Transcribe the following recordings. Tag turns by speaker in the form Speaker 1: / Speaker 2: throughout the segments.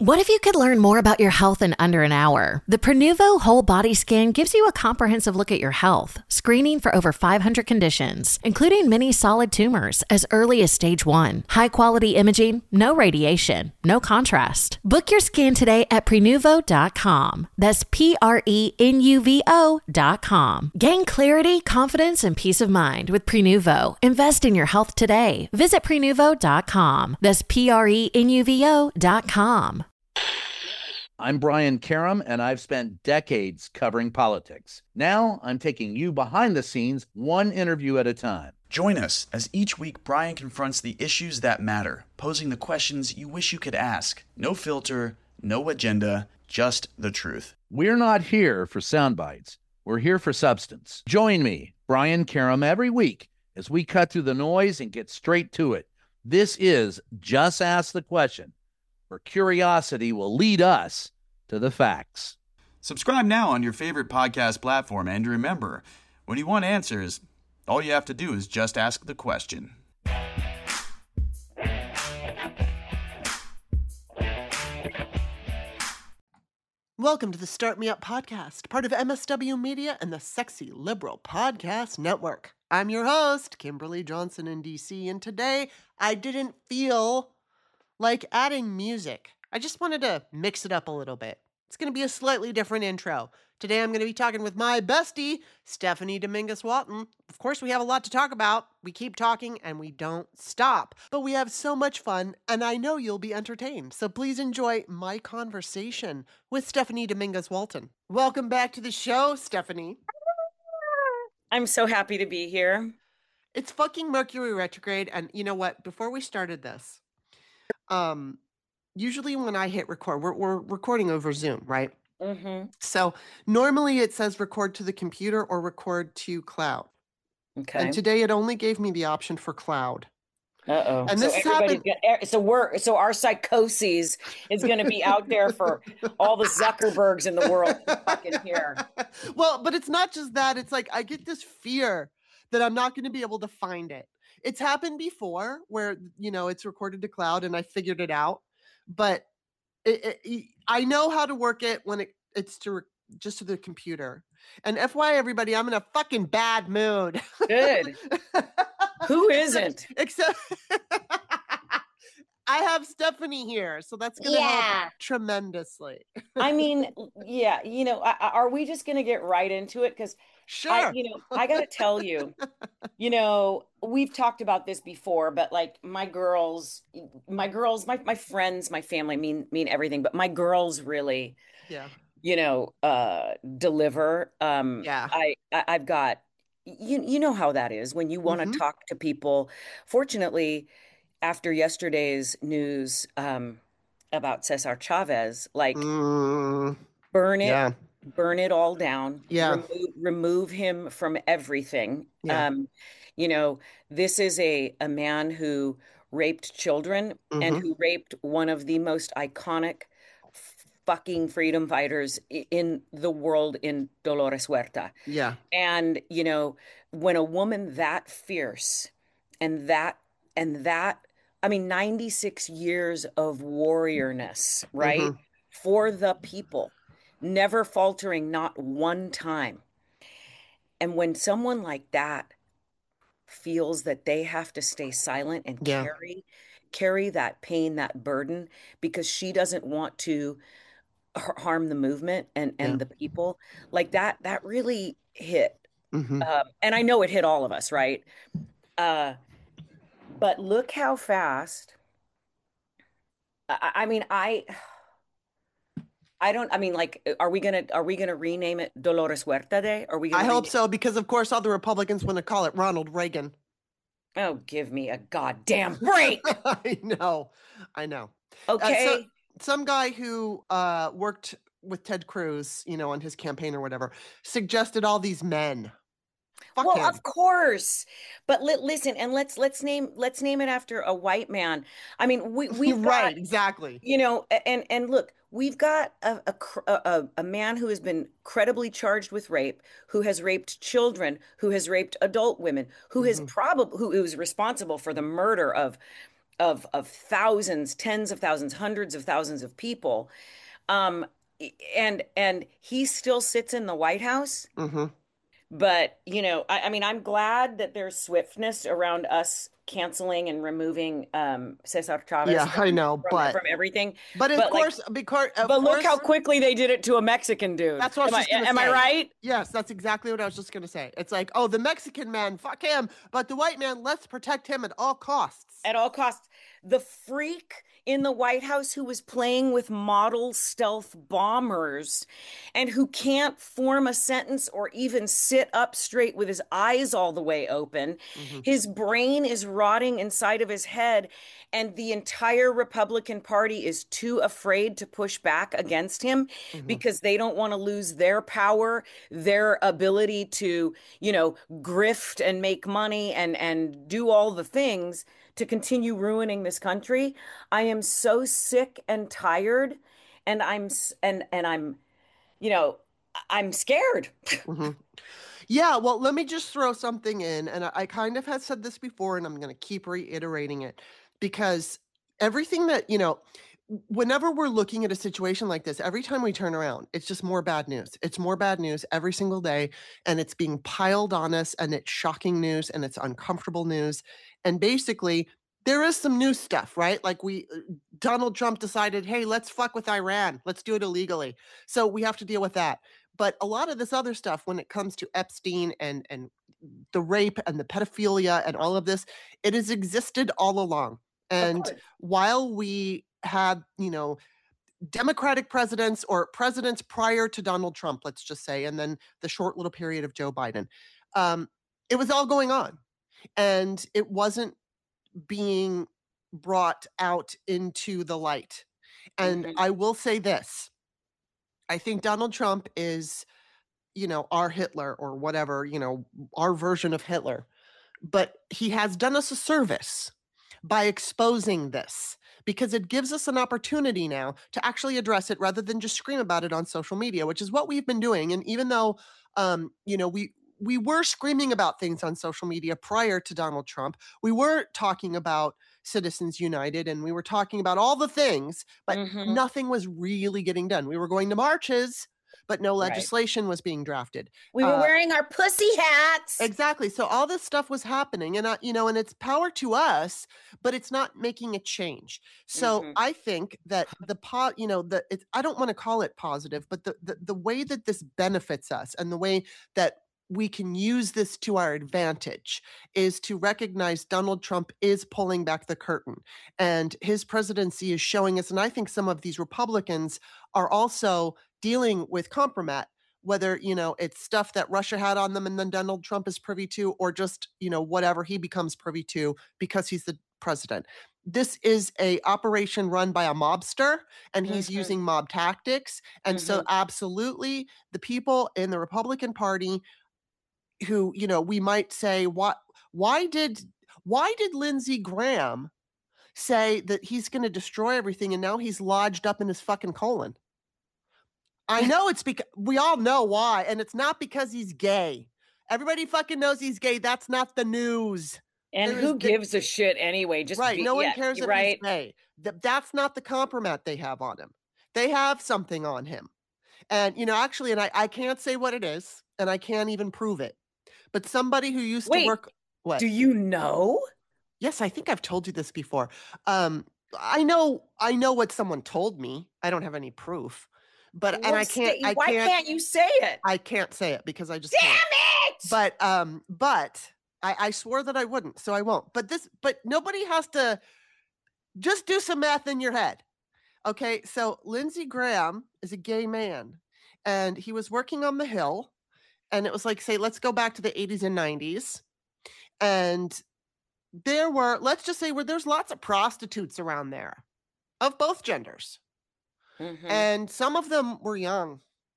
Speaker 1: What if you could learn more about your health in under an hour? The Prenuvo Whole Body Scan gives you a comprehensive look at your health, screening for over 500 conditions, including many solid tumors as early as stage 1. High-quality imaging, no radiation, no contrast. Book your scan today at Prenuvo.com. That's Prenuvo.com. Gain clarity, confidence, and peace of mind with Prenuvo. Invest in your health today. Visit Prenuvo.com. That's Prenuvo.com.
Speaker 2: I'm Brian Karem, and I've spent decades covering politics. Now I'm taking you behind the scenes, one interview at a time.
Speaker 3: Join us as each week Brian confronts the issues that matter, posing the questions you wish you could ask. No filter, no agenda, just the truth.
Speaker 2: We're not here for sound bites. We're here for substance. Join me, Brian Karem, every week as we cut through the noise and get straight to it. This is Just Ask the Question, where curiosity will lead us to the facts.
Speaker 3: Subscribe now on your favorite podcast platform, and remember, when you want answers, all you have to do is just ask the question.
Speaker 4: Welcome to the Start Me Up podcast, part of MSW Media and the Sexy Liberal Podcast Network. I'm your host, Kimberly Johnson in DC, and today I didn't feel like adding music. I just wanted to mix it up a little bit. It's going to be a slightly different intro. Today I'm going to be talking with my bestie, Stephanie Dominguez-Walton. Of course, we have a lot to talk about. We keep talking and we don't stop. But we have so much fun, and I know you'll be entertained. So please enjoy my conversation with Stephanie Dominguez-Walton. Welcome back to the show, Stephanie.
Speaker 5: I'm so happy to be here.
Speaker 4: It's fucking Mercury retrograde, and you know what? Before we started this, usually when I hit record, we're recording over Zoom, right?
Speaker 5: Mm-hmm.
Speaker 4: So normally it says record to the computer or record to cloud.
Speaker 5: Okay.
Speaker 4: And today it only gave me the option for cloud.
Speaker 5: Uh-oh.
Speaker 4: And
Speaker 5: so
Speaker 4: this happened.
Speaker 5: So our psychoses is going to be out there for all the Zuckerbergs in the world to fucking hear.
Speaker 4: Well, but it's not just that. It's like I get this fear that I'm not going to be able to find it. It's happened before where, you know, it's recorded to cloud and I figured it out. But I know how to work it when it's just to the computer. And FYI, everybody, I'm in a fucking bad mood.
Speaker 5: Good. Who isn't?
Speaker 4: Except I have Stephanie here, so that's going to help tremendously.
Speaker 5: I mean, yeah, you know, are we just going to get right into it? Because
Speaker 4: sure.
Speaker 5: I got to tell you, you know, we've talked about this before, but like my friends, my family mean everything, but my girls really, you know, deliver. I've got, you know how that is when you want to talk to people. Fortunately, after yesterday's news about Cesar Chavez, like burn it all down, remove him from everything. You know, this is a man who raped children and who raped one of the most iconic fucking freedom fighters in the world, in Dolores Huerta.
Speaker 4: Yeah.
Speaker 5: And, you know, when a woman that fierce and that, I mean, 96 years of warriorness, right? For the people, never faltering, not one time. And when someone like that feels that they have to stay silent and carry that pain, that burden, because she doesn't want to harm the movement and the people, like that really hit. And I know it hit all of us, right? But look how fast. I mean, are we gonna rename it Dolores Huerta Day?
Speaker 4: I hope so, because of course all the Republicans want to call it Ronald Reagan.
Speaker 5: Oh, give me a goddamn break.
Speaker 4: I know.
Speaker 5: Okay.
Speaker 4: So some guy who worked with Ted Cruz, you know, on his campaign or whatever, suggested all these men. Fuck him.
Speaker 5: Of course, but listen, and let's name it after a white man. I mean, we've
Speaker 4: right, exactly.
Speaker 5: You know, and look, we've got a man who has been credibly charged with rape, who has raped children, who has raped adult women, who has who is responsible for the murder of of thousands, tens of thousands, hundreds of thousands of people. And he still sits in the White House.
Speaker 4: Mm-hmm.
Speaker 5: But, I mean, I'm glad that there's swiftness around us canceling and removing Cesar Chavez.
Speaker 4: Yeah, I know,
Speaker 5: from everything.
Speaker 4: But of course,
Speaker 5: look how quickly they did it to a Mexican dude.
Speaker 4: That's what
Speaker 5: am I right?
Speaker 4: Yes, that's exactly what I was just going to say. It's like, oh, the Mexican man, fuck him, but the white man, let's protect him at all costs.
Speaker 5: At all costs. The freak in the White House who was playing with model stealth bombers and who can't form a sentence or even sit up straight with his eyes all the way open. Mm-hmm. His brain is rotting inside of his head, and the entire Republican Party is too afraid to push back against him because they don't want to lose their power, their ability to, grift and make money and do all the things to continue ruining this country. I am so sick and tired, and I'm scared.
Speaker 4: Mm-hmm. Yeah, well, let me just throw something in, and I kind of had said this before, and I'm going to keep reiterating it, because everything that, whenever we're looking at a situation like this, every time we turn around, it's just more bad news. It's more bad news every single day, and it's being piled on us, and it's shocking news, and it's uncomfortable news. And basically, there is some new stuff, right? Like Donald Trump decided, hey, let's fuck with Iran. Let's do it illegally. So we have to deal with that. But a lot of this other stuff, when it comes to Epstein and the rape and the pedophilia and all of this, it has existed all along. And while we had, Democratic presidents or presidents prior to Donald Trump, let's just say, and then the short little period of Joe Biden, it was all going on. And it wasn't being brought out into the light. And I will say this. I think Donald Trump is, our Hitler or whatever, our version of Hitler. But he has done us a service by exposing this, because it gives us an opportunity now to actually address it rather than just scream about it on social media, which is what we've been doing. And even though, we were screaming about things on social media prior to Donald Trump, we were talking about Citizens United, and we were talking about all the things, but nothing was really getting done. We were going to marches, but no legislation was being drafted.
Speaker 5: We were wearing our pussy hats.
Speaker 4: Exactly. So all this stuff was happening, and and it's power to us, but it's not making a change. So I think that I don't want to call it positive, but the way that this benefits us and the way that we can use this to our advantage is to recognize Donald Trump is pulling back the curtain, and his presidency is showing us. And I think some of these Republicans are also dealing with compromise, whether, it's stuff that Russia had on them and then Donald Trump is privy to, or just, whatever he becomes privy to because he's the president. This is a operation run by a mobster, and he's using mob tactics. And so absolutely the people in the Republican Party who, we might say, why did Lindsey Graham say that he's going to destroy everything and now he's lodged up in his fucking colon? I know it's because we all know why, and it's not because he's gay. Everybody fucking knows he's gay. That's not the news.
Speaker 5: And who gives a shit anyway? Just
Speaker 4: no one cares if he's gay. That's not the compromise they have on him. They have something on him. And, actually, and I can't say what it is, and I can't even prove it. But somebody who used to work... What?
Speaker 5: Do you know?
Speaker 4: Yes, I think I've told you this before. I know what someone told me. I don't have any proof. But I can't.
Speaker 5: Why can't you say it?
Speaker 4: I can't say it because I just
Speaker 5: can't.
Speaker 4: It! But I swore that I wouldn't, so I won't. But nobody has to. Just do some math in your head, okay? So Lindsey Graham is a gay man, and he was working on the Hill, and it was like, say, let's go back to the 80s and 90s, and there were, let's just say, there's lots of prostitutes around there, of both genders. And some of them were young.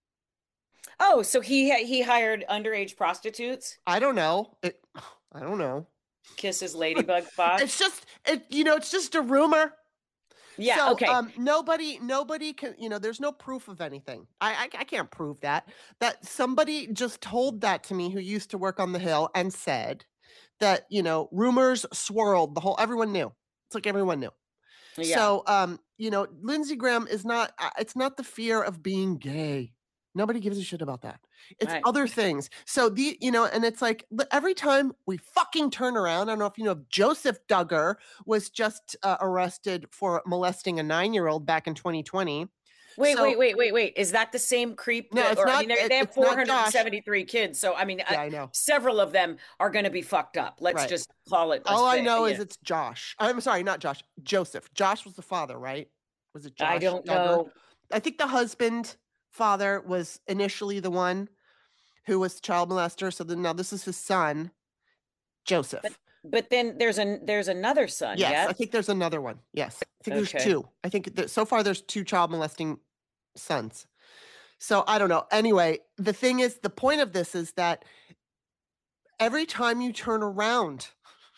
Speaker 5: Oh, so he hired underage prostitutes?
Speaker 4: I don't know. I don't know.
Speaker 5: Kiss his ladybug box.
Speaker 4: It's just a rumor.
Speaker 5: Yeah.
Speaker 4: So,
Speaker 5: okay.
Speaker 4: Nobody can. There's no proof of anything. I can't prove that. That somebody just told that to me who used to work on the Hill and said that rumors swirled. Everyone knew. It's like everyone knew.
Speaker 5: Yeah.
Speaker 4: So, Lindsey Graham is not, it's not the fear of being gay. Nobody gives a shit about that. It's other things. So and it's like every time we fucking turn around, I don't know if you know, Joseph Duggar was just arrested for molesting a 9-year-old back in 2020.
Speaker 5: Wait. Is that the same creep?
Speaker 4: No, it's not.
Speaker 5: They have 473 kids. So,
Speaker 4: I know.
Speaker 5: Several of them are going to be fucked up. Let's just call it.
Speaker 4: All I know is it's Josh. I'm sorry, not Josh. Joseph. Josh was the father, right? Was it Josh?
Speaker 5: I don't know.
Speaker 4: I think the husband father was initially the one who was child molester. So now this is his son, Joseph.
Speaker 5: But then there's another son.
Speaker 4: Yes, I think there's another one. Yes, I think there's two. I think so far there's 2 child molesting sons. So I don't know. Anyway, the thing is, the point of this is that every time you turn around,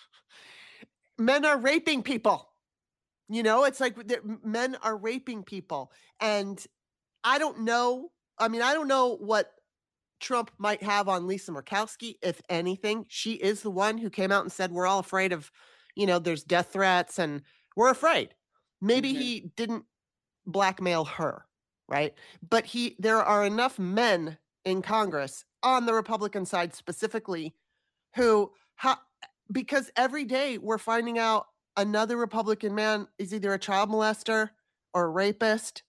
Speaker 4: men are raping people. It's like men are raping people. And I don't know. I mean, I don't know what Trump might have on Lisa Murkowski, if anything. She is the one who came out and said, we're all afraid of, there's death threats and we're afraid. Maybe he didn't blackmail her, right? But there are enough men in Congress on the Republican side specifically who, because every day we're finding out another Republican man is either a child molester or a rapist.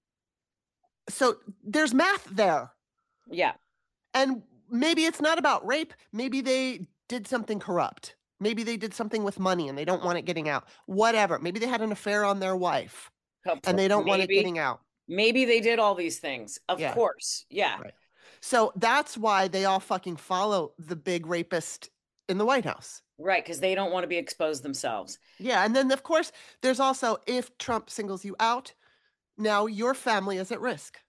Speaker 4: So there's math there.
Speaker 5: Yeah.
Speaker 4: And maybe it's not about rape. Maybe they did something corrupt. Maybe they did something with money and they don't want it getting out. Whatever. Maybe they had an affair on their wife and they don't want it getting out.
Speaker 5: Maybe they did all these things. Of course. Yeah.
Speaker 4: Right. So that's why they all fucking follow the big rapist in the White House.
Speaker 5: Right, because they don't want to be exposed themselves.
Speaker 4: Yeah. And then, of course, there's also, if Trump singles you out, now your family is at risk.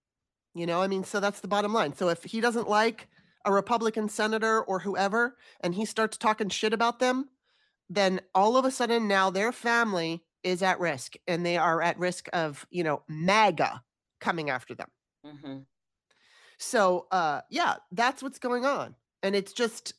Speaker 4: So that's the bottom line. So if he doesn't like a Republican senator or whoever, and he starts talking shit about them, then all of a sudden now their family is at risk, and they are at risk of, MAGA coming after them.
Speaker 5: Mm-hmm.
Speaker 4: So, that's what's going on. And it's just,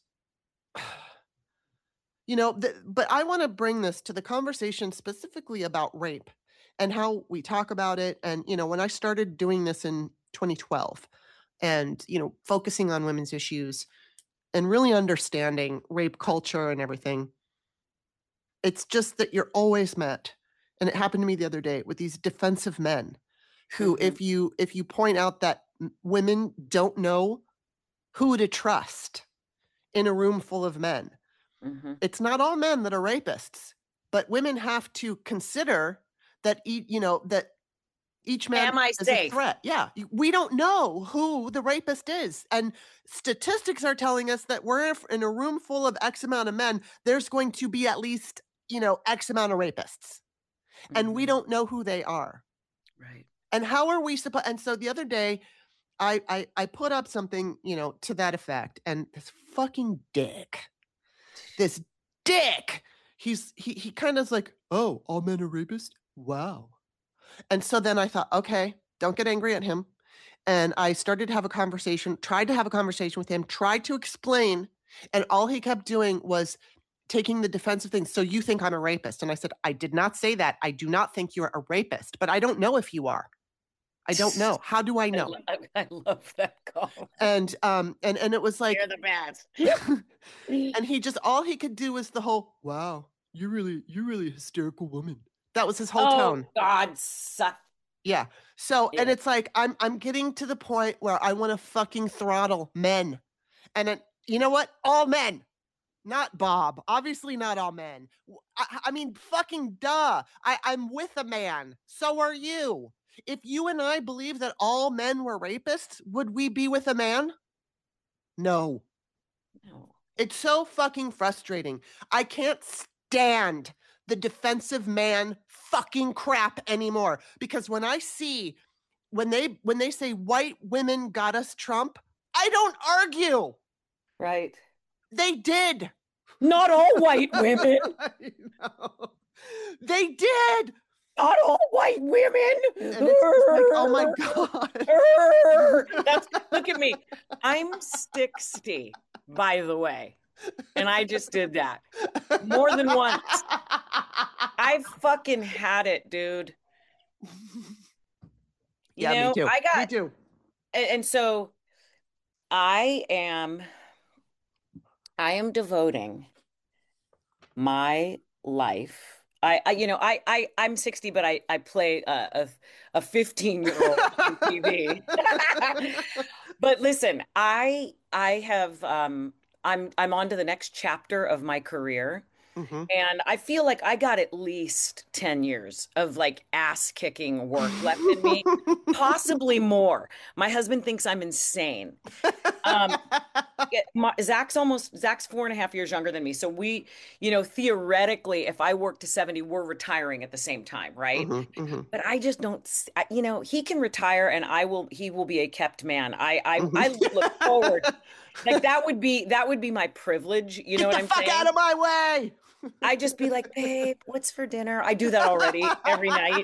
Speaker 4: but I want to bring this to the conversation specifically about rape and how we talk about it. And, when I started doing this in 2012 and, focusing on women's issues and really understanding rape culture and everything, it's just that you're always met. And it happened to me the other day with these defensive men who, if you point out that women don't know who to trust in a room full of men, it's not all men that are rapists, but women have to consider that, that each man is a threat. Yeah. We don't know who the rapist is. And statistics are telling us that we're in a room full of X amount of men. There's going to be at least, X amount of rapists. And we don't know who they are.
Speaker 5: Right.
Speaker 4: And how are we supposed? And so the other day, I put up something, to that effect. And this fucking dick, he kind of is like, oh, all men are rapists? Wow. And so then I thought, okay, don't get angry at him. And I started to have a conversation, tried to have a conversation with him, tried to explain. And all he kept doing was taking the defensive thing. So you think I'm a rapist? And I said, I did not say that. I do not think you're a rapist, but I don't know if you are. I don't know. How do I know?
Speaker 5: I love that call.
Speaker 4: And it was like,
Speaker 5: you're the best.
Speaker 4: And all he could do was the whole, wow, you're really a hysterical woman. That was his whole tone.
Speaker 5: God, suck.
Speaker 4: Yeah. So, and it's like, I'm getting to the point where I want to fucking throttle men. And you know what? All men, not Bob. Obviously not all men. I mean, fucking duh. I'm with a man. So are you. If you and I believe that all men were rapists, would we be with a man? No. It's so fucking frustrating. I can't stand the defensive man fucking crap anymore. Because when I see, when they say white women got us Trump, I don't argue.
Speaker 5: Right.
Speaker 4: They did.
Speaker 5: Not all white women.
Speaker 4: I know. They did.
Speaker 5: Not all white women.
Speaker 4: And it's like, oh my God.
Speaker 5: Look at me. I'm 60, by the way. And I just did that more than once. I fucking had it, dude.
Speaker 4: Me too. Me too.
Speaker 5: And so I am devoting my life. I'm 60, but I play a 15-year-old on TV. But listen, I have I'm on to the next chapter of my career. Mm-hmm. And I feel like I got at least 10 years of like ass kicking work left in me, possibly more. My husband thinks I'm insane. Zach's 4.5 years younger than me. So we, theoretically, if I work to 70, we're retiring at the same time. Right. Mm-hmm, mm-hmm. But I just don't, he can retire and he will be a kept man. I look forward. Like that would be my privilege. You know what I'm saying? Get the fuck
Speaker 4: out of my way.
Speaker 5: I just be like, babe, what's for dinner? I do that already every night.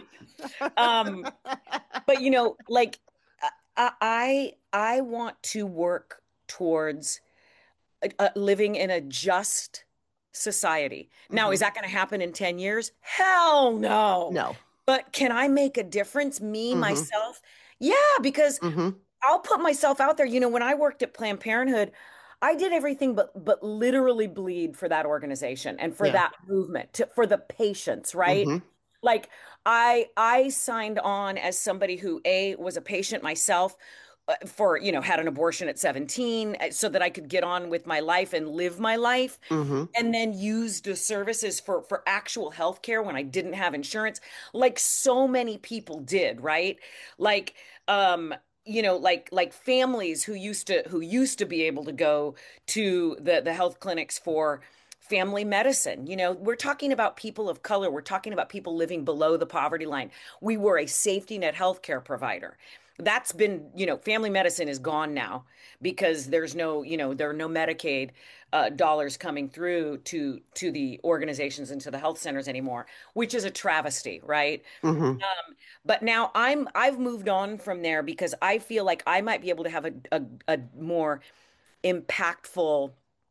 Speaker 5: But like I want to work towards living in a just society. Now, is that going to happen in 10 years? Hell no.
Speaker 4: No.
Speaker 5: But can I make a difference, myself? Yeah, because I'll put myself out there. When I worked at Planned Parenthood, I did everything but literally bleed for that organization and for that movement, for the patients, right? Mm-hmm. Like I signed on as somebody who was a patient myself, for had an abortion at 17 so that I could get on with my life and live my life, and then used the services for actual healthcare when I didn't have insurance, like so many people did, right? Like like families who used to be able to go to the health clinics for family medicine. We're talking about people of color. We're talking about people living below the poverty line. We were a safety net healthcare provider. That's been, family medicine is gone now because there's no, there are no Medicaid dollars coming through to the organizations and to the health centers anymore, which is a travesty, right? Mm-hmm. But now I've moved on from there because I feel like I might be able to have a more impactful,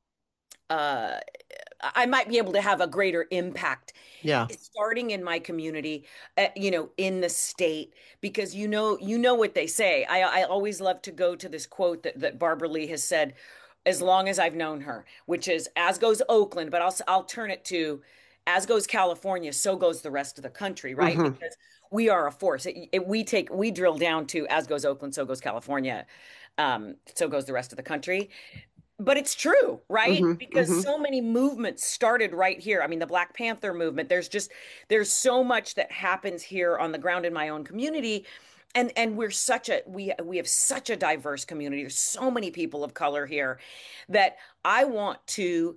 Speaker 5: I might be able to have a greater impact. Yeah. Starting in my community, in the state, because you know what they say. I always love to go to this quote that Barbara Lee has said, as long as I've known her, which is, as goes Oakland, but I'll turn it to, as goes California, so goes the rest of the country, right? Mm-hmm. Because we are a force. We drill down to, as goes Oakland, so goes California, so goes the rest of the country. But it's true, right? Mm-hmm, because so many movements started right here. I mean, the Black Panther movement, there's so much that happens here on the ground in my own community. And we have such a diverse community. There's so many people of color here that I want to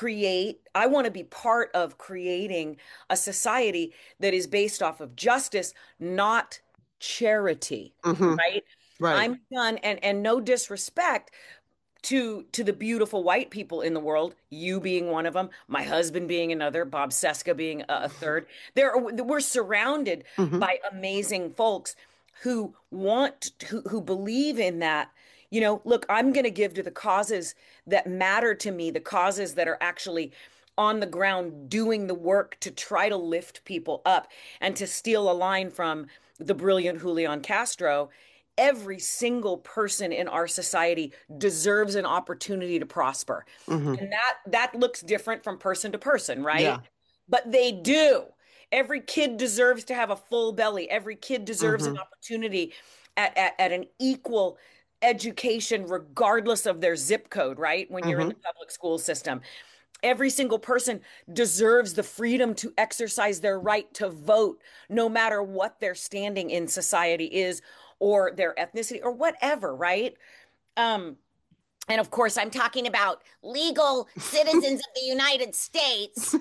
Speaker 5: be part of creating a society that is based off of justice, not charity, right? Right. I'm done, and no disrespect to the beautiful white people in the world, you being one of them, my husband being another, Bob Seska being a third. We're surrounded by amazing folks who believe in that. Look, I'm going to give to the causes that matter to me, the causes that are actually on the ground doing the work to try to lift people up. And to steal a line from the brilliant Julian Castro, every single person in our society deserves an opportunity to prosper. And that looks different from person to person, right? Yeah. But they do. Every kid deserves to have a full belly. Every kid deserves an opportunity at an equal education, regardless of their zip code, right? When you're in the public school system. Every single person deserves the freedom to exercise their right to vote, no matter what their standing in society is, or their ethnicity, or whatever, right? And of course, I'm talking about legal citizens of the United States.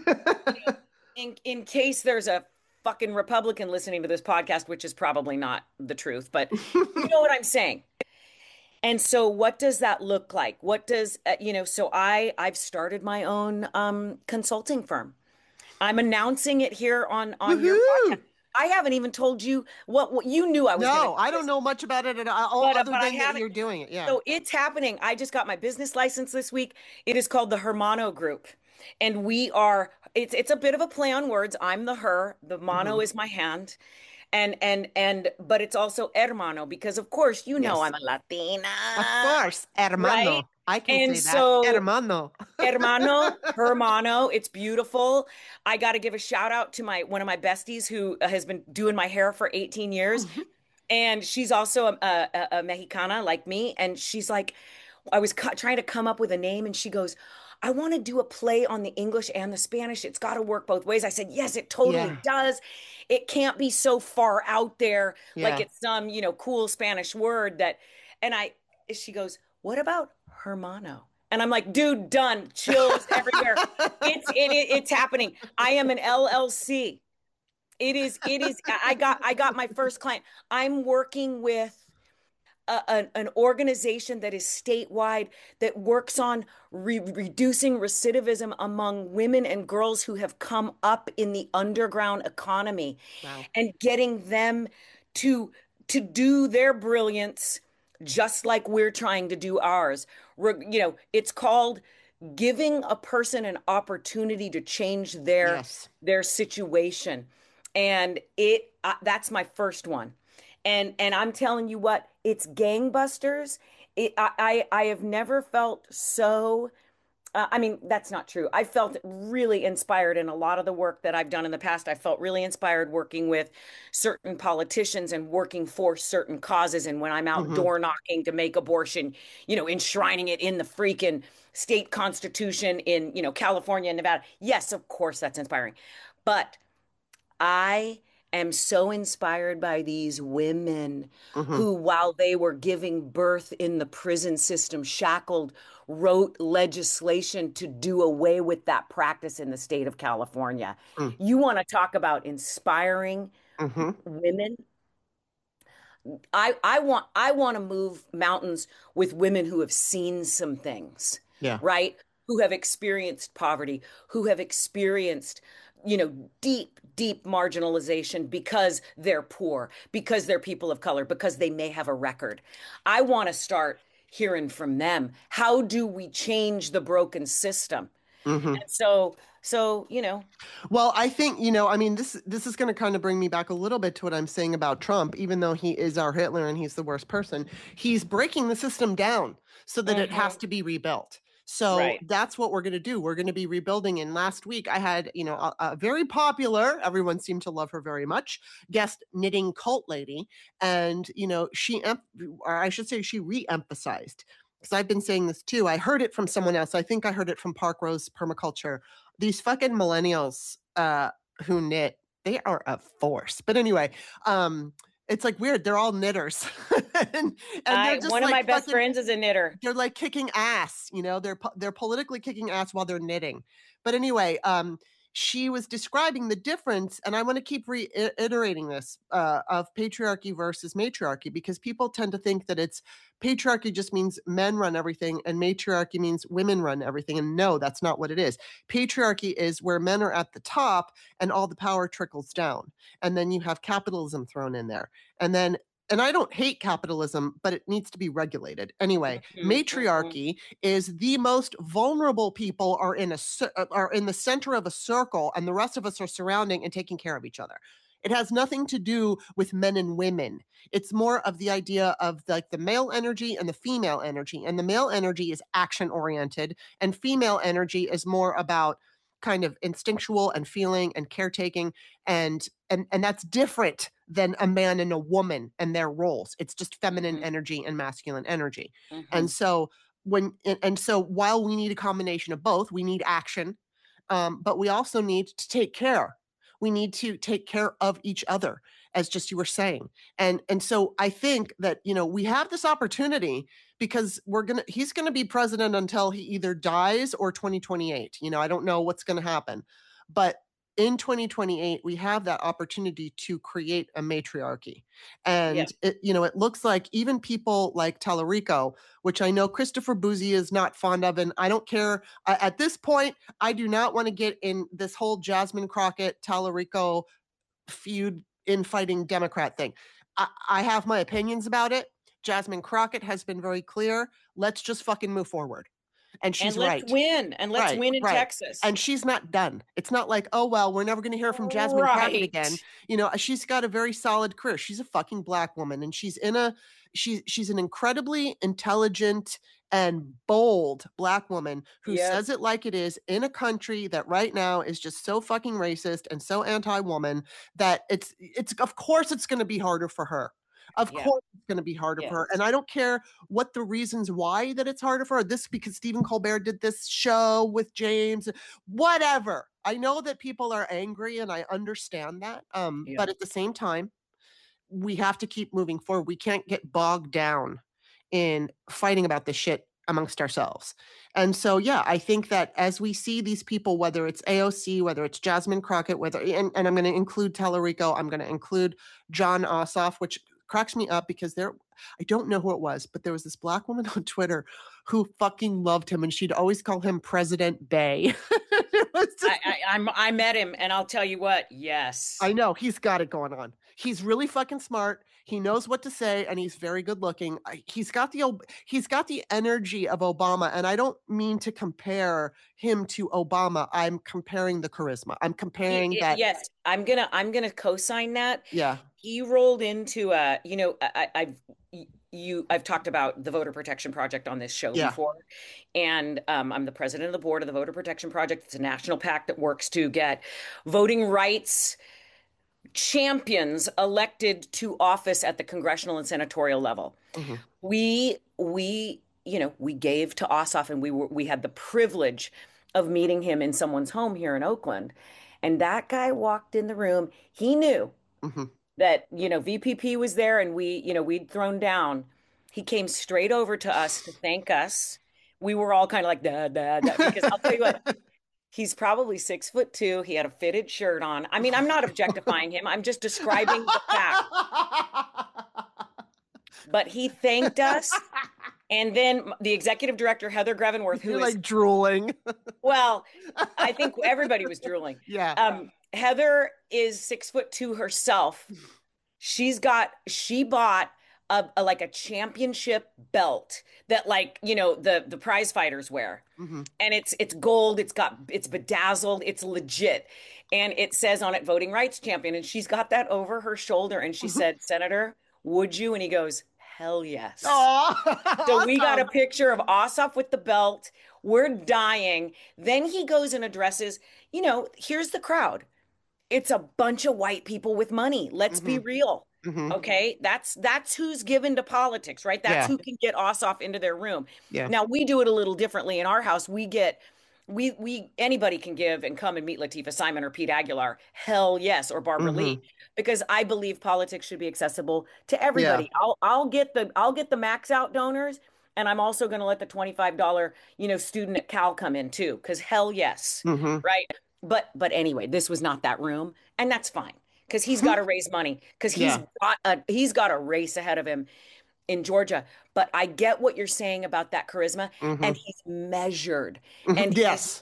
Speaker 5: In case there's a fucking Republican listening to this podcast, which is probably not the truth, but you know what I'm saying. And so what does that look like? What does, so I've started my own consulting firm. I'm announcing it here on your podcast. I haven't even told you what you knew I was.
Speaker 4: No, I don't know much about it at all, other than that you're doing it. Yeah.
Speaker 5: So it's happening. I just got my business license this week. It is called the Hermano Group. And it's a bit of a play on words. I'm the her, the mano is my hand. But it's also hermano, because of course, I'm a Latina.
Speaker 4: Of course, hermano. Right? I can say
Speaker 5: that.
Speaker 4: Hermano.
Speaker 5: Hermano. It's beautiful. I got to give a shout out to one of my besties who has been doing my hair for 18 years. And she's also a Mexicana like me. And she's like, I was trying to come up with a name, and she goes, I want to do a play on the English and the Spanish. It's got to work both ways. I said, yes, it totally does. It can't be so far out there, like it's some, cool Spanish word she goes, what about Hermano? And I'm like, dude, done. Chills everywhere. It's happening. I am an LLC. It is. I got my first client. I'm working with an organization that is statewide that works on reducing recidivism among women and girls who have come up in the underground economy. Wow. And getting them to do their brilliance just like we're trying to do ours. It's called giving a person an opportunity to change their situation. And that's my first one. And I'm telling you what, it's gangbusters. I have never felt so, that's not true. I felt really inspired in a lot of the work that I've done in the past. I felt really inspired working with certain politicians and working for certain causes. And when I'm out door knocking to make abortion, enshrining it in the freaking state constitution in, California and Nevada. Yes, of course, that's inspiring. But I am so inspired by these women who, while they were giving birth in the prison system, shackled, wrote legislation to do away with that practice in the state of California. You want to talk about inspiring women? I want to move mountains with women who have seen some things, right? Who have experienced poverty, who have experienced deep marginalization because they're poor, because they're people of color, because they may have a record. I want to start hearing from them. How do we change the broken system? And so,
Speaker 4: Well, I think, this is going to kind of bring me back a little bit to what I'm saying about Trump. Even though he is our Hitler and he's the worst person, he's breaking the system down so that it has to be rebuilt. So that's what we're going to do. We're going to be rebuilding. And last week I had, a very popular, everyone seemed to love her very much, guest knitting cult lady. And, she re-emphasized, because I've been saying this too. I heard it from someone else. I think I heard it from Park Rose Permaculture. These fucking millennials who knit, they are a force. But anyway, it's like weird. They're all knitters. and they're just
Speaker 5: one of my best friends is a knitter.
Speaker 4: They're like kicking ass, they're politically kicking ass while they're knitting. But anyway, she was describing the difference, and I want to keep reiterating this, of patriarchy versus matriarchy, because people tend to think that it's patriarchy just means men run everything and matriarchy means women run everything. And no, that's not what it is. Patriarchy is where men are at the top and all the power trickles down. And then you have capitalism thrown in there. And I don't hate capitalism, but it needs to be regulated. Anyway, matriarchy is the most vulnerable people are in the center of a circle, and the rest of us are surrounding and taking care of each other. It has nothing to do with men and women. It's more of the idea of the male energy and the female energy. And the male energy is action oriented, and female energy is more about kind of instinctual and feeling and caretaking, and that's different than a man and a woman and their roles. It's just feminine energy and masculine energy. And so while we need a combination of both, we need action, but we also need to take care. We need to take care of each other, as just you were saying. And so I think that, we have this opportunity because he's going to be president until he either dies or 2028. I don't know what's going to happen, but in 2028, we have that opportunity to create a matriarchy. And it looks like even people like Tallarico, which I know Christopher Bouzy is not fond of, and I don't care. At this point, I do not want to get in this whole Jasmine Crockett Tallarico feud infighting Democrat thing. I have my opinions about it. Jasmine Crockett has been very clear. Let's just fucking move forward. And she's right.
Speaker 5: Let's win. And let's win in Texas.
Speaker 4: And she's not done. It's not like, oh, well, we're never going to hear from Jasmine Crockett again. You know, she's got a very solid career. She's a fucking Black woman. And she's an incredibly intelligent and bold Black woman who says it like it is in a country that right now is just so fucking racist and so anti-woman that it's of course it's going to be harder for her. Of course it's going to be harder for her. And I don't care what the reasons why that it's harder for her. This because Stephen Colbert did this show with James, whatever. I know that people are angry and I understand that. But at the same time, we have to keep moving forward. We can't get bogged down in fighting about this shit amongst ourselves. And so, I think that as we see these people, whether it's AOC, whether it's Jasmine Crockett, and I'm going to include Tellerico, I'm going to include Jon Ossoff, which cracks me up because I don't know who it was, but there was this Black woman on Twitter who fucking loved him, and she'd always call him President Bay.
Speaker 5: I met him, and I'll tell you what, yes.
Speaker 4: I know, he's got it going on. He's really fucking smart. He knows what to say, and he's very good looking. He's got the energy of Obama, and I don't mean to compare him to Obama. I'm comparing the charisma. I'm comparing that.
Speaker 5: Yes, I'm gonna co-sign that.
Speaker 4: Yeah.
Speaker 5: He rolled into I've talked about the Voter Protection Project on this show before, and I'm the president of the board of the Voter Protection Project. It's a national PAC that works to get voting rights champions elected to office at the congressional and senatorial level. Mm-hmm. We gave to Ossoff, and we had the privilege of meeting him in someone's home here in Oakland, and that guy walked in the room. He knew that VPP was there, and we'd thrown down. He came straight over to us to thank us. We were all kind of like da because I'll tell you what. He's probably 6'2". He had a fitted shirt on. I mean, I'm not objectifying him. I'm just describing the fact. But he thanked us. And then the executive director, Heather Grevenworth, who
Speaker 4: You're like drooling.
Speaker 5: Well, I think everybody was drooling.
Speaker 4: Yeah.
Speaker 5: Heather is 6'2" herself. She bought a championship belt that the prize fighters wear. Mm-hmm. And it's gold. It's bedazzled. It's legit. And it says on it, voting rights champion. And she's got that over her shoulder. And she said, Senator, would you? And he goes, hell yes.
Speaker 4: Aww.
Speaker 5: So we got a picture of Ossoff with the belt. We're dying. Then he goes and addresses, here's the crowd. It's a bunch of white people with money. Let's be real. Mm-hmm. Okay, that's who's given to politics, right? That's who can get Ossoff into their room. Yeah. Now we do it a little differently in our house. We anybody can give and come and meet Latifah Simon or Pete Aguilar. Hell yes, or Barbara Lee, because I believe politics should be accessible to everybody. Yeah. I'll get the max out donors, and I'm also going to let the $25 student at Cal come in too, because hell yes, right? But anyway, this was not that room, and that's fine. Because he's got to raise money. Because he's got a race ahead of him in Georgia. But I get what you're saying about that charisma, and he's measured, and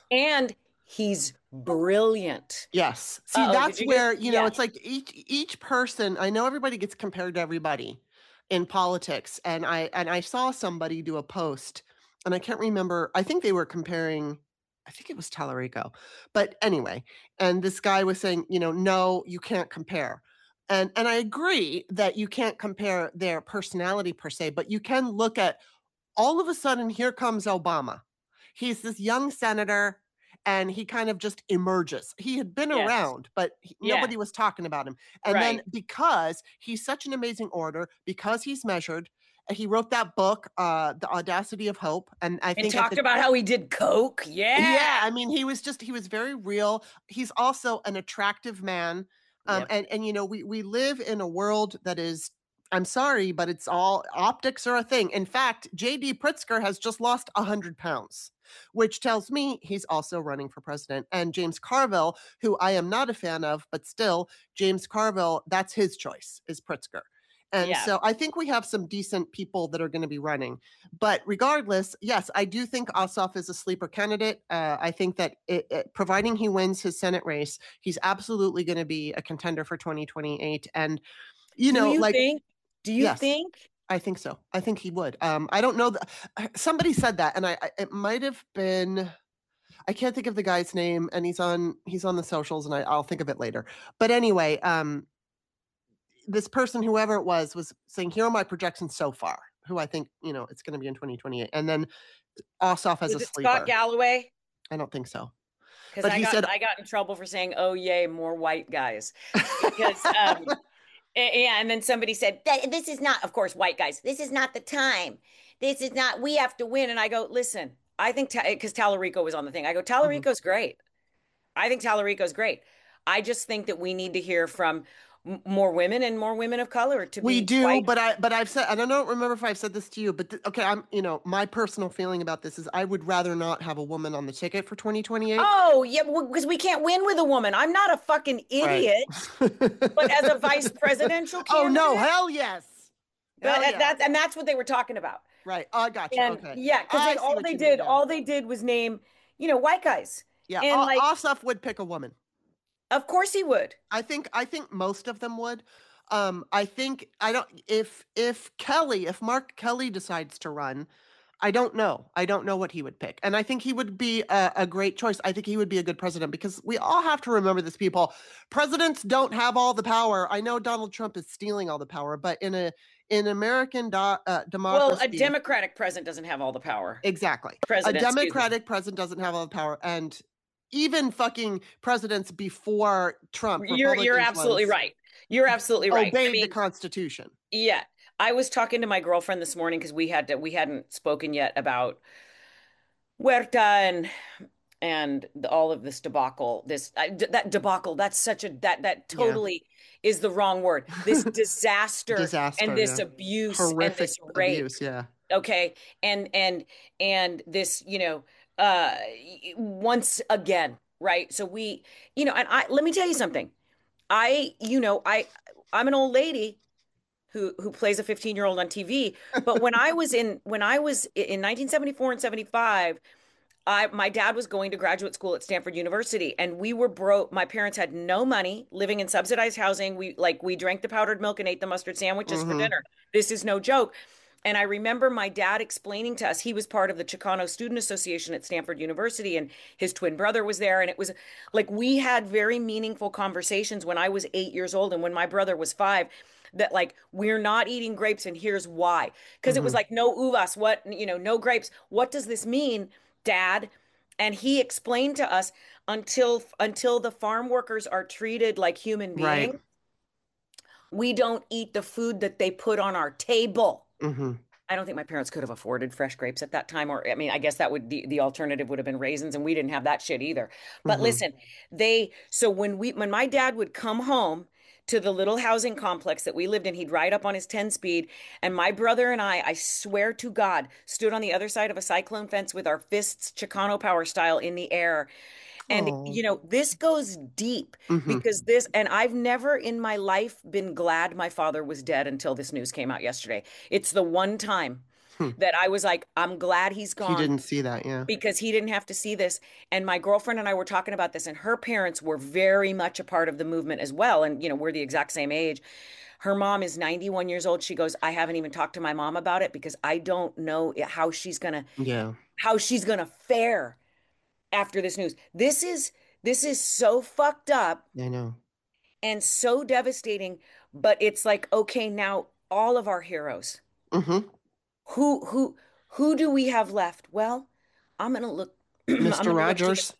Speaker 5: he's brilliant.
Speaker 4: Yes. See, that's where it's like each person. I know everybody gets compared to everybody in politics, and I saw somebody do a post, and I can't remember. I think they were comparing. I think it was Tellerico. But anyway, and this guy was saying, no, you can't compare. And I agree that you can't compare their personality per se, but you can look at all of a sudden, here comes Obama. He's this young senator, and he kind of just emerges. He had been around, but nobody was talking about him. And then because he's such an amazing orator, because he's measured, he wrote that book, The Audacity of Hope. And I think
Speaker 5: talked about how he did coke. Yeah.
Speaker 4: Yeah. I mean, he was very real. He's also an attractive man. And we live in a world that is, I'm sorry, but it's all optics are a thing. In fact, J.D. Pritzker has just lost 100 pounds, which tells me he's also running for president. And James Carville, who I am not a fan of, but still, James Carville, that's his choice, is Pritzker. And so I think we have some decent people that are going to be running. But regardless, yes, I do think Ossoff is a sleeper candidate. I think that providing he wins his Senate race, he's absolutely going to be a contender for 2028. And,
Speaker 5: Do you think?
Speaker 4: I think so. I think he would. I don't know. Somebody said that, and it might have been... I can't think of the guy's name, and he's on the socials, and I'll think of it later. But anyway, this person, whoever it was saying, here are my projections so far, who I think, it's going to be in 2028. And then Ossoff as a sleeper.
Speaker 5: Scott Galloway?
Speaker 4: I don't think so.
Speaker 5: Because I got in trouble for saying, oh, yay, more white guys. Because, and then somebody said, this is not, of course, white guys, this is not the time. This is not, we have to win. And I go, listen, I think, because Tallarico was on the thing, I go, Tallarico's great. I think Tallarico's great. I just think that we need to hear from more women and more women of color to
Speaker 4: we
Speaker 5: be
Speaker 4: do
Speaker 5: white.
Speaker 4: but I've said, and I don't remember if I've said this to you, but okay, I'm my personal feeling about this is I would rather not have a woman on the ticket for 2028.
Speaker 5: Oh yeah, because we can't win with a woman. I'm not a fucking idiot. Right. But as a vice presidential candidate,
Speaker 4: oh no, hell yes.
Speaker 5: That's what they were talking about.
Speaker 4: Right. I got you. Okay.
Speaker 5: Yeah, because all they did was name white guys.
Speaker 4: Yeah, and Ossoff would pick a woman.
Speaker 5: Of course he would.
Speaker 4: I think most of them would. If Mark Kelly decides to run, I don't know what he would pick. And I think he would be a great choice. I think he would be a good president, because we all have to remember this, people. Presidents don't have all the power. I know Donald Trump is stealing all the power, but in American democracy...
Speaker 5: Well, a Democratic president doesn't have all the power.
Speaker 4: Exactly. A Democratic president doesn't have all the power. And even fucking presidents before Trump.
Speaker 5: You're absolutely right. You're absolutely right.
Speaker 4: Obeyed the Constitution.
Speaker 5: Yeah. I was talking to my girlfriend this morning because we hadn't spoken yet about Huerta and all of this debacle. That debacle, that's such a that totally is the wrong word. This disaster and this abuse, horrific, and this rape.
Speaker 4: Abuse, yeah.
Speaker 5: Okay. And this, once again, right? So we, and let me tell you something. I'm an old lady who plays a 15-year-old on TV. But when I was in 1974 and 75, my dad was going to graduate school at Stanford University, and we were broke. My parents had no money, living in subsidized housing. We drank the powdered milk and ate the mustard sandwiches for dinner. This is no joke. And I remember my dad explaining to us, he was part of the Chicano Student Association at Stanford University, and his twin brother was there. And it was like, we had very meaningful conversations when I was 8 years old and when my brother was 5, that like, we're not eating grapes and here's why. Because it was like, no uvas, no grapes. What does this mean, Dad? And he explained to us, until the farm workers are treated like human beings, we don't eat the food that they put on our table.
Speaker 4: Mm-hmm.
Speaker 5: I don't think my parents could have afforded fresh grapes at that time. Or, I mean, I guess that would the alternative would have been raisins, and we didn't have that shit either. But listen, so when my dad would come home to the little housing complex that we lived in, he'd ride up on his 10-speed, and my brother and I swear to God, stood on the other side of a cyclone fence with our fists Chicano power style in the air. And, this goes deep because and I've never in my life been glad my father was dead until this news came out yesterday. It's the one time that I was like, I'm glad he's gone.
Speaker 4: He didn't see that, yeah.
Speaker 5: Because he didn't have to see this. And my girlfriend and I were talking about this, and her parents were very much a part of the movement as well. And, we're the exact same age. Her mom is 91 years old. She goes, I haven't even talked to my mom about it because I don't know how she's going to fare after this news. This is so fucked up.
Speaker 4: I know.
Speaker 5: And so devastating, but it's like, okay, now all of our heroes. Who do we have left? Well, I'm going to look
Speaker 4: Mr. Rogers.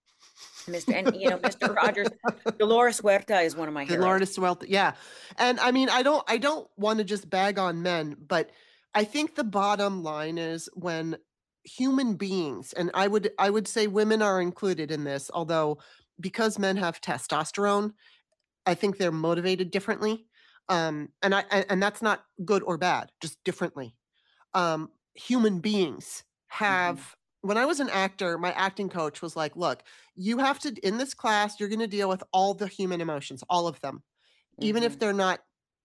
Speaker 5: Mr. Rogers. Dolores Huerta is one of my heroes.
Speaker 4: Dolores Huerta, yeah. And I mean, I don't want to just bag on men, but I think the bottom line is when human beings, and I would say women are included in this, although because men have testosterone, I think they're motivated differently. And that's not good or bad, just differently. Human beings have, when I was an actor, my acting coach was like, look, you have to, in this class, you're going to deal with all the human emotions, all of them, even if they're not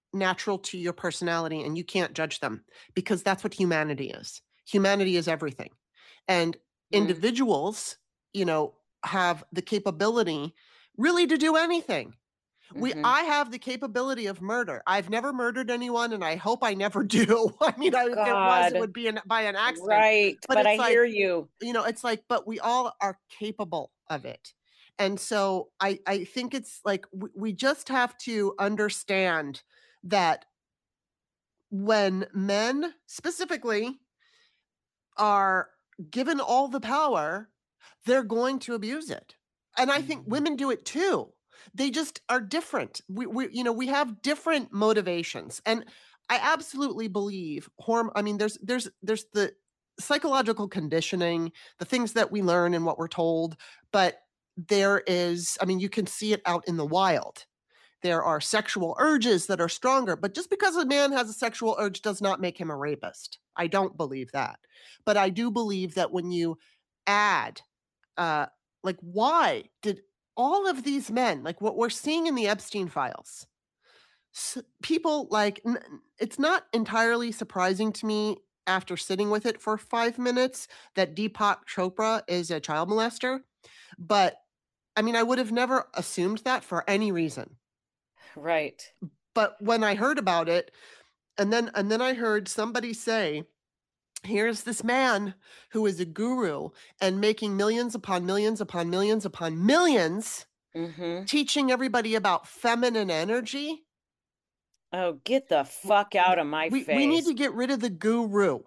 Speaker 4: natural to your personality, and you can't judge them, because that's what humanity is. Humanity is everything. And individuals, have the capability really to do anything. I have the capability of murder. I've never murdered anyone, and I hope I never do. I mean, if it was, it would be by an accident.
Speaker 5: Right. But I hear you.
Speaker 4: It's like, but we all are capable of it. And so I think it's like we just have to understand that when men specifically are given all the power, they're going to abuse it. And I think women do it too. They just are different. We have different motivations. And I absolutely believe there's the psychological conditioning, the things that we learn and what we're told, but there is, you can see it out in the wild. There are sexual urges that are stronger, but just because a man has a sexual urge does not make him a rapist. I don't believe that. But I do believe that when you add, why did all of these men, like what we're seeing in the Epstein files, people it's not entirely surprising to me after sitting with it for 5 minutes that Deepak Chopra is a child molester. But I would have never assumed that for any reason.
Speaker 5: Right.
Speaker 4: But when I heard about it, and then I heard somebody say, here's this man who is a guru and making millions upon millions upon millions upon millions, teaching everybody about feminine energy.
Speaker 5: Oh, get the fuck out of my face.
Speaker 4: We need to get rid of the guru.